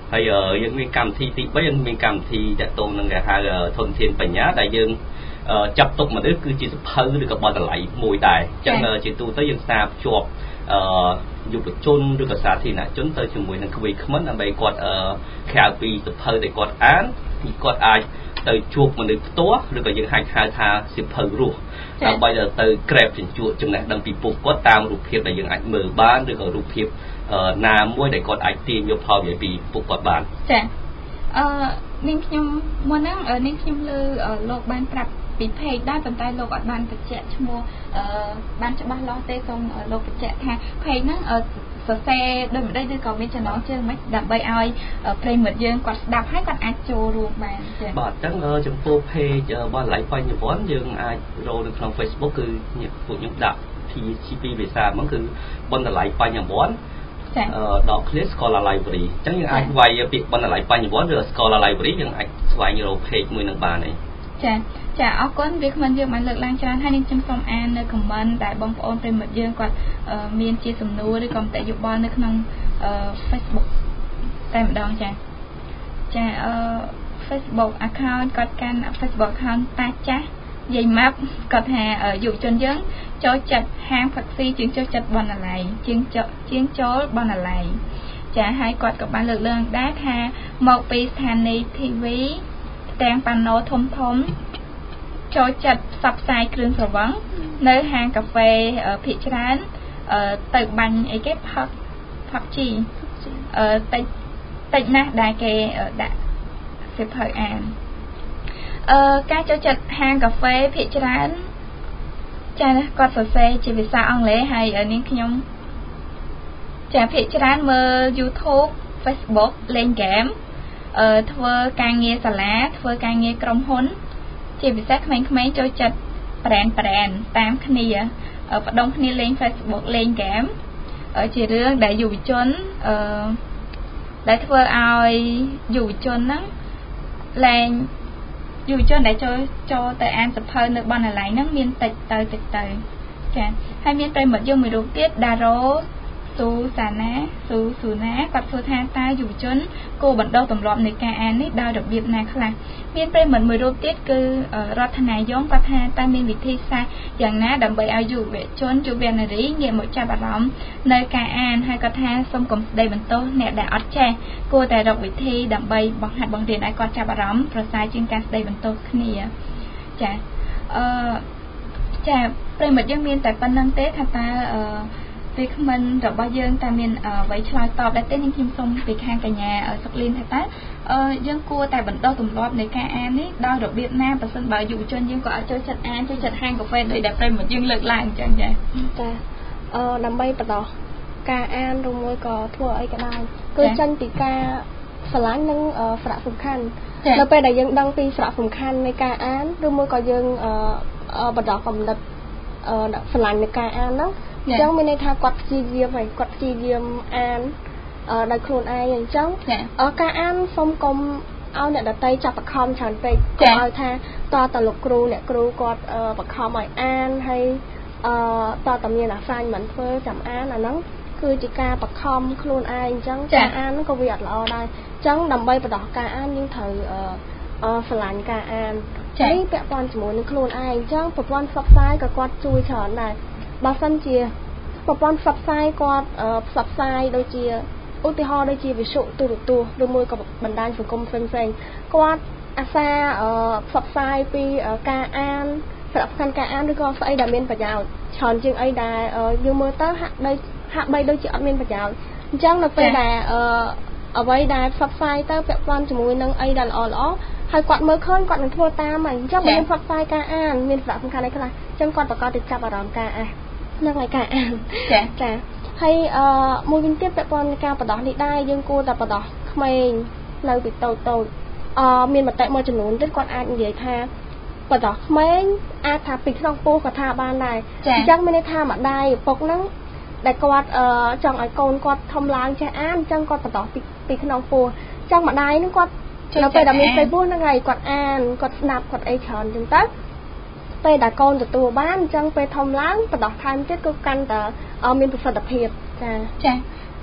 ហើយយើងមានកម្មវិធីទី3យើងមានកម្មវិធីតាក់ទងនឹងគេហៅធនធានបញ្ញាដែលយើងចាប់ទុកមនុស្សគឺជាសភៅឬក៏បណ្ណាល័យមួយដែរអញ្ចឹងជាទូទៅយើងសារភ្ជាប់អឺយុវជនឬក៏សាធារណជនទៅជាមួយនឹងក្មេងខ្មិនដើម្បីគាត់ក្រៅពីសភៅដែលគាត់អានគាត់អាចទៅជួបមនុស្សផ្ទាល់ឬក៏យើងហៅហៅថាសភៅរស់ដើម្បីទៅក្រែបជញ្ជក់ចំណេះដឹងពីពួកគាត់តាមរូបភាពដែលយើងអាចមើលបានឬក៏រូបភាពណាមួយដែលគាត់អាចទាញយកផលប្រយោជន៍ពីពួកគាត់បានចាអឺនាងខ្ញុំមុនហ្នឹងនាងខ្ញុំលើលោកបានប្រាប់ពី page ដែរប៉ុន្តែលោកអត់បានបញ្ជាក់ឈ្មោះអឺបានច្បាស់លាស់ទេសូមលោកបញ្ជាក់ថា page ហ្នឹងសរសេរដូចម្ដេចឬក៏មានចំណងជើងមិនដើម្បីឲ្យប្រិមិត្តយើងគាត់ស្ដាប់ហើយគាត់អាចចូលរួមបានចា៎បាទអញ្ចឹងចំពោះ page បណ្ណាល័យបញ្ញវន្តយើងអាចរកនៅក្នុង Facebook គឺពួកខ្ញុំដាក់ជាពីភាសាហ្មងគឺបណ្ណាល័យបញ្ញវន្តអឺដក clear Scholar Library អញ្ចឹងយើងអាចវាយពាក្យបណ្ណាល័យបញ្ញវន្តឬ Scholar Library យើងអាចស្វែងរក page មួយនឹងបានទេចាចាអរគុណវាគ្មិនយើងបានលើកឡើងច្រើនហើយនឹងខ្ញុំសូមអាននៅ comment ដែលបងប្អូនប្រិមិត្តយើងគាត់មានជាសំណួរឬក៏មតិយោបល់នៅក្នុង Facebook តែម្ដងចាចាអឺ Facebook account គាត់កាន់ Facebook account តាចាស់យាយម៉ាប់គាត់ថាយុវជនយើងចូលចិត្តហាងផឹកស៊ីជាងចូលចិត្តបណ្ណាល័យជាងជាងចូលបណ្ណាល័យចាហើយគាត់ក៏បានលើកឡើងដែរថាមកពីស្ថានីយ៍ ធី វី ទាំងប៉ាណូធំធំចូលចិត្តផ្សព្វផ្សាយគ្រឿងស្រវឹងនៅហាងកាហ្វេភាគច្រើនទៅបាញ់អីគេផឹកផឹកជីអឺតិចតិចណាស់ដែលគេដាក់សិភៅអានអឺការចូលចិត្តហាងកាហ្វេភាគច្រើនចាគាត់សរសេរជាភាសាអង់គ្លេសហើយនាងខ្ញុំចាភាគច្រើនមើល YouTube Facebook លេងហ្គេមអឺធ្វើការងារសាលាធ្វើការងារក្រុមហ៊ុនជាពិសេសក្មេងៗចូលចិត្តប្រែនប្រែនតាមគ្នាបដងគ្នាលេង Facebook លេងហ្គេមជារឿងដែលយុវជនអឺដែលធ្វើឲ្យយុវជនហ្នឹងលែងយុវជនដែលចូលចូលទៅអានសភៅនៅបណ្ណាល័យហ្នឹងមានតិចទៅតិចទៅចាហើយមានប្រិមិត្តយើងមួយរូបទៀតដារ៉ូស៊ូសាណាស៊ូស៊ូណាគាត់សួរថាតើយុវជនគួរបណ្ដុះទម្លាប់នៃការអាននេះដោយរបៀបណាខ្លះមានប្រិមិត្តមួយរូបទៀតគឺរដ្ឋនាយងគាត់ថាតើមានវិធីសាស្ត្រយ៉ាងណាដើម្បីឲ្យយុវជនយុវនារីងាកមកចាប់អារម្មណ៍នៅការអានហើយគាត់ថាសូមកុំស្ដីបន្ទោសអ្នកដែលអត់ចេះគួរតែរកវិធីដើម្បីបង្ហាត់បង្រៀនឲ្យគាត់ចាប់អារម្មណ៍ប្រសើរជាងការស្ដីបន្ទោសគ្នាចាអឺចាប្រិមិត្តយើងមានតែប៉ុណ្្នឹងទេថាតើអឺវាគ្មិនរបស់យើងតែមានអ្វីឆ្លើយតបដែរទេនាងខ្ញុំសូមពីខាងកញ្ញាសុកលីនថាតើយើងគួរតែបណ្ដុះទម្លាប់នៃការអាននេះដោយរបៀបណាបើសិនបើយុវជនយើងក៏អត់ចូលចិត្តអានចូលចិត្តហាងកាហ្វេដូចដែលប្រិមត្តយើងលើកឡើងអញ្ចឹងចាចាអឺដើម្បីបណ្ដុះការអានឬមួយក៏ធ្វើអីក៏ដោយគឺចេញពីការស្រឡាញ់និងសារៈសំខាន់នៅពេលដែលយើងដឹងពីសារៈសំខាន់នៃការអានឬមួយក៏យើងបណ្ដុះកំណត់ស្រឡាញ់នៃការអានហ្នឹងអញ្ចឹងមានន័យថាគាត់ព្យាយាមហើយគាត់ព្យាយាមអានដោយខ្លួនឯងអញ្ចឹងការអានសូមកុំឲ្យអ្នកដទៃចាប់បង្ខំច្រើនពេកកុំឲ្យថាតតលោកគ្រូអ្នកគ្រូគាត់បង្ខំឲ្យអានហើយតតមានអាសាញមិនធ្វើចាំអានអាហ្នឹងគឺជាការបង្ខំខ្លួនឯងអញ្ចឹងការអានក៏វាអត់ល្អដែរអញ្ចឹងដើម្បីបណ្ដោះការអានយើងត្រូវស្រឡាញ់ការអាននេះពាក់ព័ន្ធជាមួយនឹងខ្លួនឯងអញ្ចឹងប្រព័ន្ធផ្សព្វផ្សាយក៏គាត់ជួយច្រើនដែរបើសិនជាប្រព័ន្ធផ្សព្វផ្សាយគាត់ផ្សព្វផ្សាយដូចជាឧទាហរណ៍ដូចជាវិទ្យុទូរទស្សន៍ឬមួយក៏បណ្ដាញសង្គមផ្សេងៗគាត់អាសាផ្សព្វផ្សាយពីការអានសារៈសំខាន់ការអានឬក៏ស្អីដែលមានប្រយោជន៍ច្រើនជាងអីដែលយើងមើលទៅហាក់ដូចហាក់បីដូចជាអត់មានប្រយោជន៍អញ្ចឹងនៅពេលដែលអ្វីដែលផ្សព្វផ្សាយទៅពាក់ព័ន្ធជាមួយនឹងអីដែលល្អល្អហើយគាត់មើលឃើញគាត់នឹងធ្វើតាមហើយអញ្ចឹងមានផ្សព្វផ្សាយការអានមានសារៈសំខាន់អីខ្លះអញ្ចឹងគាត់ប្រកាសទៅចាប់អារម្មណ៍ការអាននឹងឲ្យការអានចាចាហើយអឺមួយវិញទៀតពាក់ព័ន្ធនឹងការបដោះនេះដែរយើងគួរតែបដោះក្មេងនៅពីតូចតូចអឺមានមតិមួយចំនួនទៀតគាត់អាចនិយាយថាបដោះក្មេងអាចថាពីក្នុងពោះក៏ថាបានដែរអញ្ចឹងមានន័យថាម្ដាយឪពុកហ្នឹងដែលគាត់អឺចង់ឲ្យកូនគាត់ធំឡើងចេះអានអញ្ចឹងគាត់បដោះពីពីក្នុងពោះអញ្ចឹងម្ដាយហ្នឹងគាត់នៅពេលដែលមានពេលពោះហ្នឹងហើយគាត់អានគាត់ស្ដាប់គាត់អីច្រើនអញ្ចឹងទៅពេលដែលកូនទទួលបានអញ្ចឹងពេលធំឡើងបដោះថែមទៀតគឺកាន់តែមានប្រសិទ្ធភាពចាចា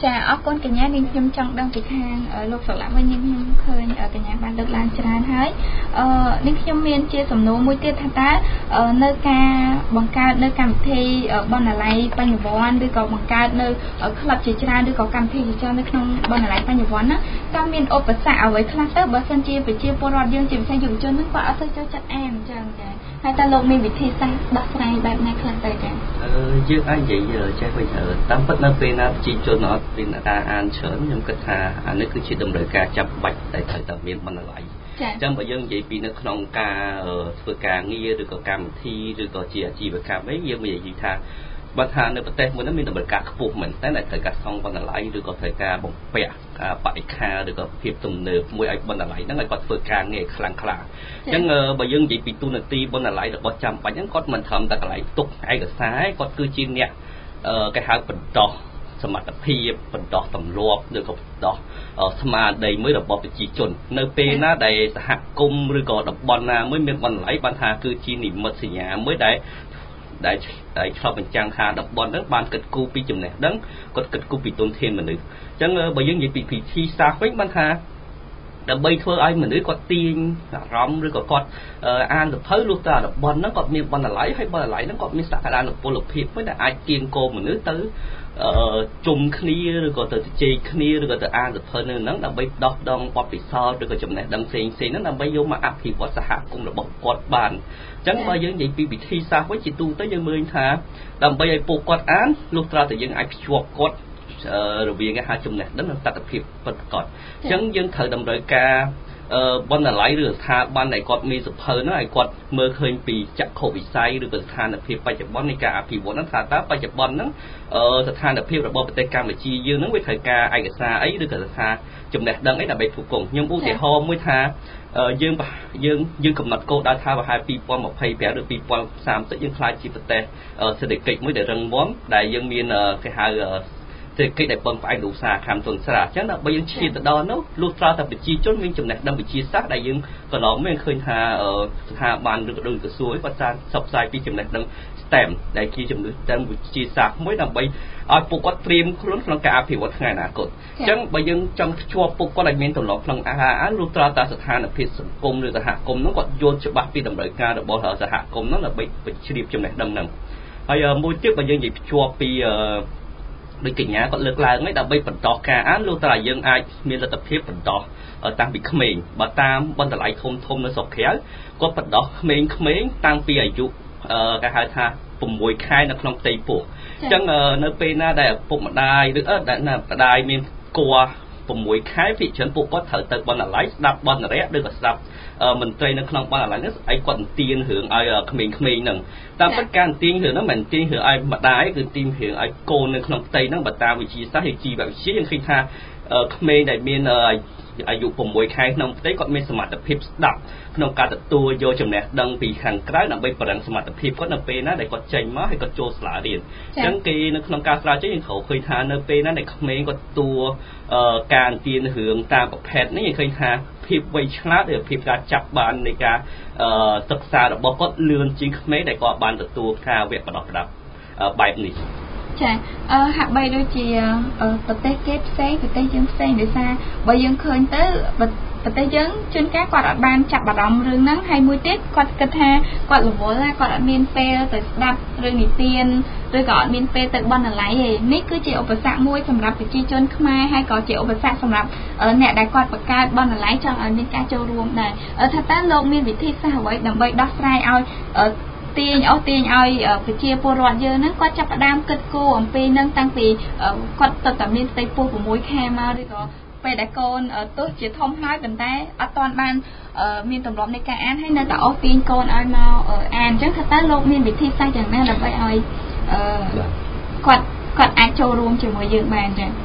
ចាអរគុណកញ្ញានាងខ្ញុំចង់ដឹងពីខាងលោកស្រឡាក់វិញខ្ញុំឃើញកញ្ញាបានលើកឡើងច្រើនហើយអឺនាងខ្ញុំមានជាសំណួរមួយទៀតថាតើនៅការបង្កើតនៅកម្មវិធីបណ្ណាល័យបញ្ញវន្តឬក៏បង្កើតនៅក្លឹបជាច្រើនឬក៏កម្មវិធីជាច្រើននៅក្នុងបណ្ណាល័យបញ្ញវន្តណាតើមានឧបសគ្គអ្វីខ្លះទៅបើសិនជាប្រជាពលរដ្ឋយើងជាពិសេសយុវជនហ្នឹងគាត់អត់ទៅចូលចិត្តអានអញ្ចឹងចាហើយតើលោកមានវិធីសាស្ត្រដោះស្រាយបែបណាខ្លះទៅចាអឺយើងអាចនិយាយចេះវិញតាមពិតនៅពេលណាប្រជាជនអត់មានការអានច្រើនខ្ញុំគិតថាអានេះគឺជាតម្រូវការចាំបាច់ដែលត្រូវតែមានបណ្ណាល័យអញ្ចឹងបើយើងនិយាយពីនៅក្នុងការធ្វើការងារឬក៏កម្មវិធីឬក៏ជាអាជីវកម្មអីយើងនិយាយថាបើថានៅប្រទេសមួយនោះមានតម្រូវការខ្ពស់មែនតែត្រូវការសង់បណ្ណាល័យឬក៏ត្រូវការបំពាក់បរិក្ខារឬក៏ភាពទំនើបមួយឲ្យបណ្ណាល័យហ្នឹងឲ្យគាត់ធ្វើការងារខ្លាំងខ្លាអញ្ចឹងបើយើងនិយាយពីទូនាទីបណ្ណាល័យរបស់ចាំបាច់ហ្នឹងគាត់មិនត្រឹមតែកន្លែងទុកឯកសារឯងគាត់គឺជាអ្នកគេហៅបន្តោះសមត្ថភាពបន្តោះទម្លាប់ឬក៏បន្តោះស្មារតីមួយរបស់ប្រជាជននៅពេលណាដែលសហគមន៍ឬក៏តំបន់ណាមួយមានបណ្ណាល័យបានថាគឺជានិមិត្តសញ្ញាមួយដែលដែលដែលឆ្លុះបញ្ចាំងថាតំបន់ហ្នឹងបានគិតគូរពីចំណេះដឹងគាត់គិតគូរពីទុនធានមនុស្សអញ្ចឹងបើយើងនិយាយពីពិធីសាស្ត្រវិញបានថាដើម្បីធ្វើឲ្យមនុស្សគាត់ទាញអារម្មណ៍ឬក៏គាត់អានសភៅលុះទៅតំបន់ហ្នឹងគាត់មានបណ្ណាល័យហើយបណ្ណាល័យហ្នឹងគាត់មានសក្តានុពលភាពមួយដែលអាចទាញកោមនុស្សទៅជុំគ្នាឬក៏ទៅជជែកគ្នាឬក៏ទៅអានសភៅនៅហ្នឹងដើម្បីដោះដងបទពិសោធន៍ឬក៏ចំណេះដឹងផ្សេងផ្សេងហ្នឹងដើម្បីយកមកអភិវឌ្ឍសហគមន៍របស់គាត់បានអញ្ចឹងបើយើងនិយាយពីវិធីសាស្ត្រវិញជាទូទៅយើងមើលថាដើម្បីឲ្យពួកគាត់អានលុះត្រាតែយើងអាចភ្ជាប់គាត់រវាងគេហៅចំណេះដឹងនិងតថភាពពិតប្រាកដអញ្ចឹងយើងត្រូវតម្រូវការបណ្ណាល័យឬស្ថាប័នដែលគាត់មានសភៅហ្នឹងឲ្យគាត់មើលឃើញពីចក្ខុវិស័យឬក៏ស្ថានភាពបច្ចុប្បន្ននៃការអភិវឌ្ឍហ្នឹងថាតើបច្ចុប្បន្នហ្នឹងស្ថានភាពរបស់ប្រទេសកម្ពុជាយើងហ្នឹងវាត្រូវការឯកសារអីឬក៏ថាចំណេះដឹងអីដើម្បីផ្គត់ផ្គង់ខ្ញុំឧទាហរណ៍មួយថាយើងយើងយើងកំណត់គោលដៅថាប្រហែលពីរពាន់ម្ភៃប្រាំឬពីរពាន់សាមសិបយើងខ្លាចជាប្រទេសសេដ្ឋកិច្ចមួយដែលរឹងមាំដែលយើងមានគេហៅសេដ្ឋកិច្ចដែលពឹងផ្អែកលើឧស្សាហកម្មទុនស្រាអញ្ចឹងបើយើងឈានទៅដល់នោះលុះត្រាតែប្រជាជនមានចំណេះដឹងវិទ្យាសាស្ត្រដែលយើងកន្លងមកឃើញថាស្ថាប័នឬក៏ក្រសួងគាត់បានផ្សព្វផ្សាយពីចំណេះដឹង STEM ដែលជាចំណេះដឹងវិទ្យាសាស្ត្រមួយដើម្បីឲ្យពួកគាត់ត្រៀមខ្លួនក្នុងការអភិវឌ្ឍថ្ងៃអនាគតអញ្ចឹងបើយើងចង់ភ្ជាប់ពួកគាត់ឲ្យមានទម្លាប់ក្នុងអាហារលុះត្រាតែស្ថានភាពសង្គមឬសហគមន៍នោះគាត់យល់ច្បាស់ពីតម្រូវការរបស់សហគមន៍នោះដើម្បីបញ្ជ្រាបចំណេះដឹងហ្នឹងហើយមួយទៀតបើយើងនិយាយភ្ជាប់ពីដូចកញ្ញាគាត់លើកឡើងហ្នឹងដើម្បីបន្តការអានលុះត្រាយើងអាចមានលទ្ធភាពបន្តតាំងពីក្មេងបើតាមបណ្ណាល័យធំធំនៅស្រុកក្រៅគាត់បន្តក្មេងៗតាំងពីអាយុគេហៅថា6ខែនៅក្នុងផ្ទៃពោះអញ្ចឹងនៅពេលណាដែលឪពុកម្ដាយឬអឺណាម្ដាយមានគួរ6ខែពីច្រើនពួកគាត់ត្រូវទៅបណ្ណាល័យស្ដាប់បណ្ណារៈឬក៏ស្ដាប់មន្ត្រីនៅក្នុងបណ្ណាល័យនេះអីគាត់ទានរឿងឲ្យក្មេងៗហ្នឹងតាមពិតការទាញរឿងហ្នឹងមិនទាញរឿងឲ្យម្ដាយគឺទាញរឿងឲ្យកូននៅក្នុងផ្ទៃហ្នឹងបើតាមវិទ្យាសាស្ត្រឬជីវវិទ្យាយើងឃើញថាក្មេងដែលមានអាយុ6ខែក្នុងផ្ទៃគាត់មានសមត្ថភាពស្ដាប់ក្នុងការទទួលយកចំណេះដឹងពីខាងក្រៅដើម្បីបរិញ្ញសមត្ថភាពគាត់នៅពេលណាដែលគាត់ចេញមកហើយគាត់ចូលសាលារៀនអញ្ចឹងគេនៅក្នុងការស្រាវជ្រាវយើងត្រូវឃើញថានៅពេលណាដែលក្មេងគាត់ទទួលការទានរឿងតាមប្រភេទនេះយើងឃើញថាភាពវៃឆ្លាតឬភាពការចាប់បាននៃការសិក្សារបស់គាត់លឿនជាងក្មេងដែលគាត់បានទទួលការវគ្គបណ្ដុះបណ្ដាលបែបនេះចាអឺហាក់បីដូចជាប្រទេសគេផ្សេងប្រទេសយើងផ្សេងដោយសារបើយើងឃើញទៅប្រទេសយើងជួនកាលគាត់អត់បានចាប់អារម្មណ៍រឿងហ្នឹងហើយមួយទៀតគាត់គិតថាគាត់រវល់ណាគាត់អត់មានពេលទៅស្ដាប់រឿងនិទានឬក៏អត់មានពេលទៅបណ្ណាល័យទេនេះគឺជាឧបសគ្គមួយសម្រាប់ប្រជាជនខ្មែរហើយក៏ជាឧបសគ្គសម្រាប់អ្នកដែលគាត់បង្កើតបណ្ណាល័យចង់ឲ្យមានការចូលរួមដែរថាតើលោកមានវិធីសាស្ត្រអ្វីដើម្បីដោះស្រាយឲ្យទាញអស់ទាញឲ្យប្រជាពលរដ្ឋយើងហ្នឹងគាត់ចាប់ផ្ដើមគិតគូរអំពីនឹងតាំងពីគាត់ទៅតែមានផ្ទៃពោះ6ខែមកឬក៏ពេលដែលកូនទោះជាធំហើយប៉ុន្តែអត់ទាន់បានមានទម្លាប់នៃការអានហើយនៅតែអស់ទាញកូនឲ្យមកអានអញ្ចឹងថាតើលោកមានវិធីសាស្ត្រយ៉ាងណាដើម្បីឲ្យគាត់គាត់អាចចូលរួមជាមួយយើងបានចា៎បាទ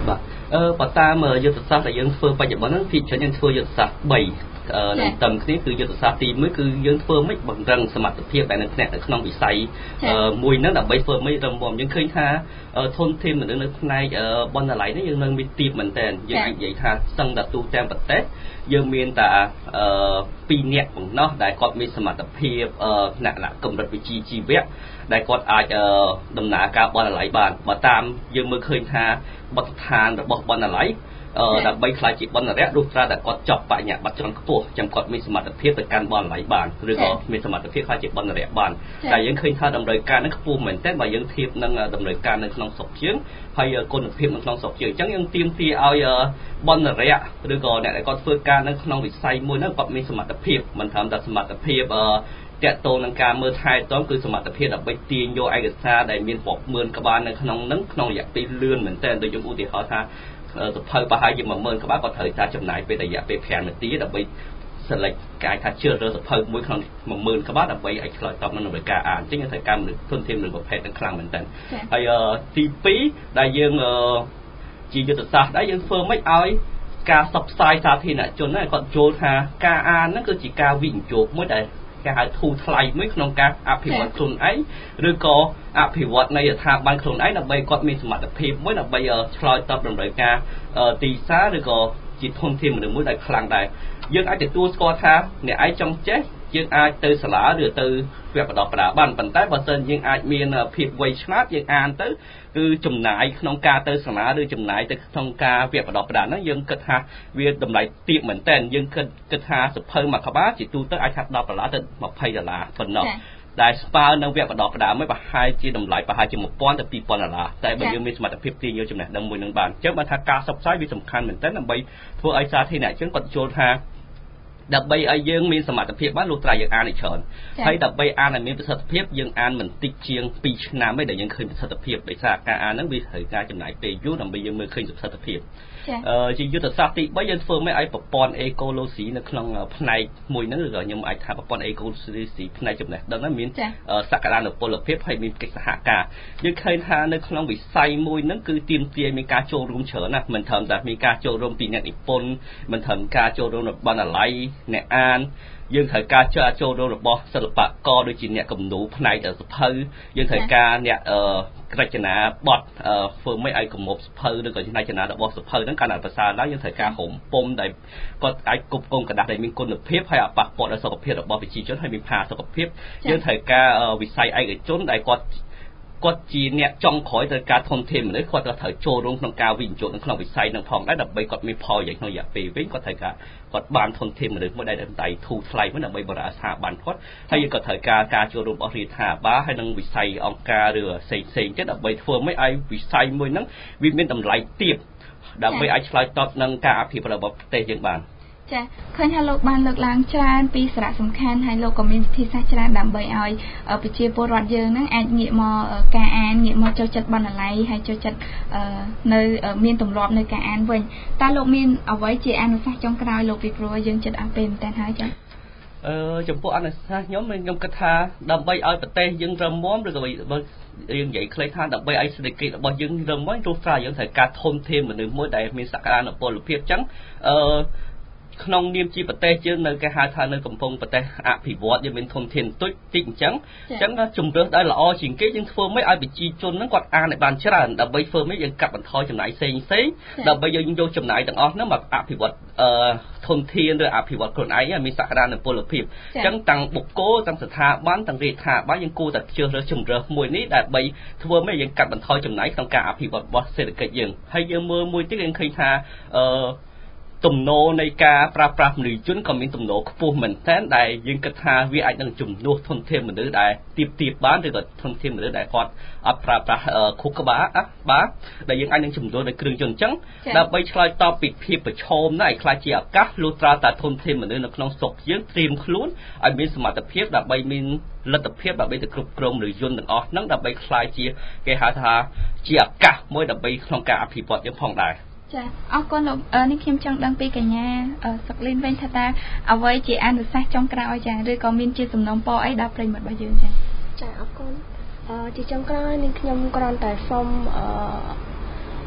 អឺបើតាមយុទ្ធសាស្ត្រដែលយើងធ្វើបច្ចុប្បន្នហ្នឹងពីច្រើនយើងធ្វើយុទ្ធសាស្ត្រ3នៅតាមគ្នាគឺយុទ្ធសាស្ត្រទីមួយគឺយើងធ្វើមិនបង្រឹងសមត្ថភាពដែលនៅក្នុងវិស័យមួយហ្នឹងដើម្បីធ្វើមិនរឹងមាំយើងឃើញថាធនធានមនុស្សនៅផ្នែកបណ្ណាល័យនេះយើងនៅមានទីបមែនតើយើងអាចនិយាយថាសឹងតែទូទាំងប្រទេសយើងមានតែពីរនាក់ប៉ុណ្ណោះដែលគាត់មានសមត្ថភាពថ្នាក់កម្រិតវិជ្ជាជីវៈដែលគាត់អាចដំណើរការបណ្ណាល័យបានបើតាមយើងមើលឃើញថាបទដ្ឋានរបស់បណ្ណាល័យដើម្បីខ្លាចជាបណ្ណារៈរុះត្រាតែគាត់ចប់បញ្ញាបត្រជាន់ខ្ពស់ចាំគាត់មានសមត្ថភាពទៅកាន់បណ្ណាល័យបានឬក៏មានសមត្ថភាពខ្លាចជាបណ្ណារៈបានតែយើងឃើញថាតម្រូវការនេះខ្ពស់មែនទែនបើយើងធៀបនឹងតម្រូវការនៅក្នុងស្រុកយើងហើយគុណភាពនៅក្នុងស្រុកយើងអញ្ចឹងយើងទាមទារឲ្យបណ្ណារៈឬក៏អ្នកដែលគាត់ធ្វើការនៅក្នុងវិស័យមួយនោះគាត់មានសមត្ថភាពមិនត្រឹមតែសមត្ថភាពតាក់ទងនឹងការមើលថែទាំគឺសមត្ថភាពដើម្បីទាញយកឯកសារដែលមានរាប់ម៉ឺនក្បាលនៅក្នុងនឹងក្នុងរយៈពេលលឿនមែនទែនដូចយើងឧទាហរណ៍ថាសភៅប្រហែលជាមួយម៉ឺនក្បាលគាត់ត្រូវការចំណាយពេលរយៈពេលប្រាំនាទីដើម្បី select កាយថាជឿរើសភៅមួយក្នុងមួយម៉ឺនក្បាលដើម្បីឲ្យឆ្លើយតបនឹងតម្រូវការអានអញ្ចឹងត្រូវការមនុស្សធនធានមនុស្សប្រភេទនឹងខ្លាំងមែនទែនហើយទីពីរដែលយើងជាយុទ្ធសាស្ត្រដែរយើងធ្វើមិនឲ្យការផ្សព្វផ្សាយសាធារណជនគាត់យល់ថាការអានហ្នឹងគឺជាការវិនិយោគមួយដែលគេហៅធូរថ្លៃមួយក្នុងការអភិវឌ្ឍខ្លួនឯងឬក៏អភិវឌ្ឍនៃស្ថាប័នខ្លួនឯងដើម្បីគាត់មានសមត្ថភាពមួយដើម្បីឆ្លើយតបតម្រូវការទីផ្សារឬក៏ជាធនធានមនុស្សមួយដែលខ្លាំងដែរយើងអាចទទួលស្គាល់ថាអ្នកឯងចង់ចេះយើងអាចទៅសាលាឬទៅវគ្គបណ្ដុះបណ្ដាលបានប៉ុន្តែបើសិនយើងអាចមានភាពវៃឆ្លាតយើងអានទៅគឺចំណាយក្នុងការទៅសាលាឬចំណាយទៅក្នុងការវគ្គបណ្ដុះបណ្ដាលហ្នឹងយើងគិតថាវាតម្លៃទាបមែនតើយើងគិតគិតថាសភៅមួយក្បាលជាទូទៅអាចថាដប់ដុល្លារទៅម្ភៃដុល្លារប៉ុណ្ណោះដែលស្មើនឹងវគ្គបណ្ដុះបណ្ដាលមួយប្រហែលជាតម្លៃប្រហែលជាone thousandទៅtwo thousandដុល្លារតែបើយើងមានសមត្ថភាពទាញយកចំណេះដឹងមួយនឹងបានអញ្ចឹងបើថាការផ្សព្វផ្សាយវាសំខាន់មែនតើដើម្បីធ្វើឲ្យសាធារណជនគាត់យល់ថាដើម្បីឲ្យយើងមានសមត្ថភាពបានលុះត្រាយើងអានឲ្យច្រើនហើយដើម្បីអានឲ្យមានប្រសិទ្ធភាពយើងអានមិនតិចជាងtwoឆ្នាំទេដែលយើងឃើញប្រសិទ្ធភាពដោយសារការអានហ្នឹងវាត្រូវការចំណាយពេលយូរដើម្បីយើងមើលឃើញប្រសិទ្ធភាពអឺជាយុទ្ធសាស្ត្រទីthreeយើងធ្វើមិនឲ្យប្រព័ន្ធអេកូឡូស៊ីនៅក្នុងផ្នែកមួយហ្នឹងឬក៏ខ្ញុំអាចថាប្រព័ន្ធអេកូឡូស៊ីផ្នែកចំណេះដឹងហ្នឹងមានសក្តានុពលភាពហើយមានកិច្ចសហការយើងឃើញថានៅក្នុងវិស័យមួយហ្នឹងគឺទាមទារមានការចូលរួមច្រើនណាស់មិនត្រឹមតែមានការចូលរួមពីអ្នកនិពន្ធមិនត្រឹមការចូលរួមរបស់បណ្ណាល័យអ្នកអានយើងត្រូវការចូលរួមរបស់សិល្បករដូចជាអ្នកគំនូរផ្នែកសភៅយើងត្រូវការអ្នករចនាបទធ្វើមិនឲ្យគម្របសភៅឬក៏រចនារបស់សភៅហ្នឹងកាន់តែប្រសើរឡើងយើងត្រូវការហុំពុំដែលគាត់អាចគប់គងกระดาษដែលមានគុណភាពហើយអប៉ះពាល់ដល់សុខភាពរបស់ប្រជាជនហើយមានផាសុខភាពយើងត្រូវការវិស័យឯកជនដែលគាត់គាត់ជាអ្នកចុងក្រោយទៅការធនធានមនុស្សគាត់ក៏ត្រូវចូលរួមក្នុងការវិនិយោគនៅក្នុងវិស័យនឹងផងដែរដើម្បីគាត់មានផលយ៉ាងក្នុងរយៈពេលវិញគាត់ត្រូវការគាត់បានធនធានមនុស្សមួយដែលដៃធូរថ្លៃមួយដើម្បីបម្រើស្ថាប័នគាត់ហើយគាត់ត្រូវការការចូលរួមរបស់រាជរដ្ឋាភិបាលហើយនឹងវិស័យអង្គការឬផ្សេងផ្សេងទៀតដើម្បីធ្វើមិនឲ្យវិស័យមួយហ្នឹងវាមានតម្លៃទាបដើម្បីអាចឆ្លើយតបនឹងការអភិវឌ្ឍរបស់ប្រទេសយើងបានចាឃើញថាលោកបានលើកឡើងច្រើនពីសារៈសំខាន់ហើយលោកក៏មានវិធីសាស្ត្រច្រើនដើម្បីឲ្យប្រជាពលរដ្ឋយើងហ្នឹងអាចងាកមកការអានងាកមកចូលចិត្តបណ្ណាល័យហើយចូលចិត្តនៅមានទម្លាប់នៅការអានវិញតើលោកមានអ្វីជាអនុសាសន៍ចុងក្រោយលោកពីព្រោះយើងចិត្តអស់ពេលមែនតើហើយចាអឺចំពោះអនុសាសន៍ខ្ញុំខ្ញុំគិតថាដើម្បីឲ្យប្រទេសយើងរឹងមាំឬក៏បើយើងនិយាយខ្លីថាដើម្បីឲ្យសេដ្ឋកិច្ចរបស់យើងរឹងមាំទោះស្រាយើងត្រូវការធនធានមនុស្សមួយដែលមានសក្តានុពលភាពអញ្ចឹងអឺក្នុងនាមជាប្រទេសយើងនៅគេហៅថានៅកំពុងប្រទេសអភិវឌ្ឍយើងមានធនធានទុចតិចអញ្ចឹងអញ្ចឹងជំរឿសដែលល្អជាងគេយើងធ្វើមិនឲ្យប្រជាជនហ្នឹងគាត់អានឲ្យបានច្រើនដើម្បីធ្វើមិនយើងកាត់បន្ថយចំណាយផ្សេងផ្សេងដើម្បីយើងយកចំណាយទាំងអស់ហ្នឹងមកអភិវឌ្ឍអឺធនធានឬអភិវឌ្ឍខ្លួនឯងឲ្យមានសក្តានុពលភាពអញ្ចឹងទាំងបុគ្គលទាំងស្ថាប័នទាំងរាជរដ្ឋាភិបាលយើងគួរតែជ្រើសរើសជំរឿសមួយនេះដើម្បីធ្វើមិនយើងកាត់បន្ថយចំណាយក្នុងការអភិវឌ្ឍរបស់សេដ្ឋកិច្ចយើងហើយយើងមើលមួយទៀតយើងឃើញថាអឺទំនោរនៃការប្រើប្រាស់មនុស្សជនក៏មានទំនោរខ្ពស់មែនទែនដែលយើងគិតថាវាអាចនឹងជំនួសធនធានមនុស្សដែលទៀបទៀបបានឬក៏ធនធានមនុស្សដែលគាត់អត់ប្រើប្រាស់ខួរក្បាលបាទដែលយើងអាចនឹងជំនួសដោយគ្រឿងយន្តអញ្ចឹងដើម្បីឆ្លើយតបពីភាពប្រឈមណាស់ឲ្យខ្លាចជាឱកាសលុះត្រាតែធនធានមនុស្សនៅក្នុងស្រុកយើងត្រៀមខ្លួនឲ្យមានសមត្ថភាពដើម្បីមានលទ្ធភាពដើម្បីទៅគ្រប់គ្រងមនុស្សជនទាំងអស់ហ្នឹងដើម្បីខ្លាចជាគេហៅថាជាឱកាសមួយដើម្បីក្នុងការអភិវឌ្ឍយើងផងដែរចាអរគុណលោកនេះខ្ញុំចង់ដឹងពីកញ្ញាសុកលីនវិញថាតើអ្វីជាអនុសាសន៍ចុងក្រោយចាឬក៏មានជាសំណូមពរអីដល់ប្រិយមិត្តរបស់យើងចាចាអរគុណអឺជាចុងក្រោយនេះខ្ញុំគ្រាន់តែសូមអឺ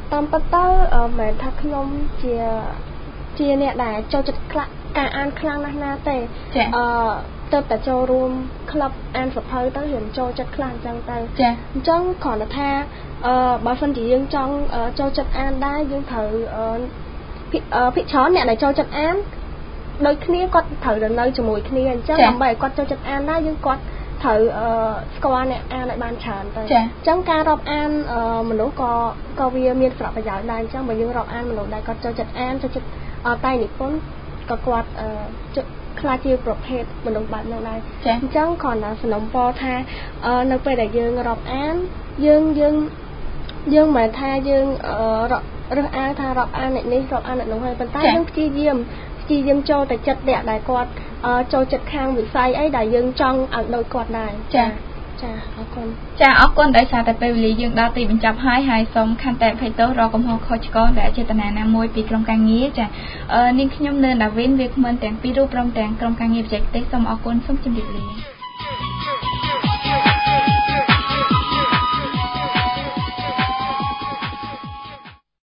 តាមពិតទៅមិនថាខ្ញុំជាជាអ្នកដែលចូលចិត្តខ្លះការអានខ្លាំងណាស់ណាទេអឺទៅតែចូលរួមក្លឹបអានសភៅទៅរៀនចូលចិត្តខ្លះអញ្ចឹងទៅអញ្ចឹងគ្រាន់តែថាអឺបើសិនជាយើងចង់ចូលចិត្តអានដែរយើងត្រូវអឺភិកច្រើនអ្នកដែលចូលចិត្តអានដូចគ្នាគាត់ត្រូវទៅនៅជាមួយគ្នាអញ្ចឹងដើម្បីឲ្យគាត់ចូលចិត្តអានដែរយើងគាត់ត្រូវអឺស្គាល់អ្នកអានឲ្យបានច្រើនទៅអញ្ចឹងការរាប់អានមនុស្សក៏ក៏វាមានសារៈប្រយោជន៍ដែរអញ្ចឹងបើយើងរាប់អានមនុស្សដែលគាត់ចូលចិត្តអានចូលចិត្តតែនិពន្ធក៏គាត់អឺខ្លះជាប្រភេទមនុស្សបែបហ្នឹងដែរអញ្ចឹងគ្រាន់តែសំណពរថានៅពេលដែលយើងរាប់អានយើងយើងយើងមិនថាយើងរើសអើងថារាប់អានអ្នកនេះរាប់អានអ្នកនោះហើយប៉ុន្តែយើងព្យាយាមព្យាយាមចូលទៅចិត្តអ្នកដែលគាត់ចូលចិត្តខាងវិស័យអីដែលយើងចង់ឲ្យដូចគាត់ដែរចាចាអរគុណចាអរគុណដោយសារតែពេលវេលាយើងដល់ទីបញ្ចប់ហើយហើយសូមខន្តីអភ័យទោសរកកំហុសខុសឆ្គងដែលអចេតនាណាមួយពីក្រុមការងារចានាងខ្ញុំនៅដាវីនវាគ្មិនទាំងពីររូបព្រមទាំងក្រុមការងារបច្ចេកទេសសូមអរគុណសូមជម្រាបលា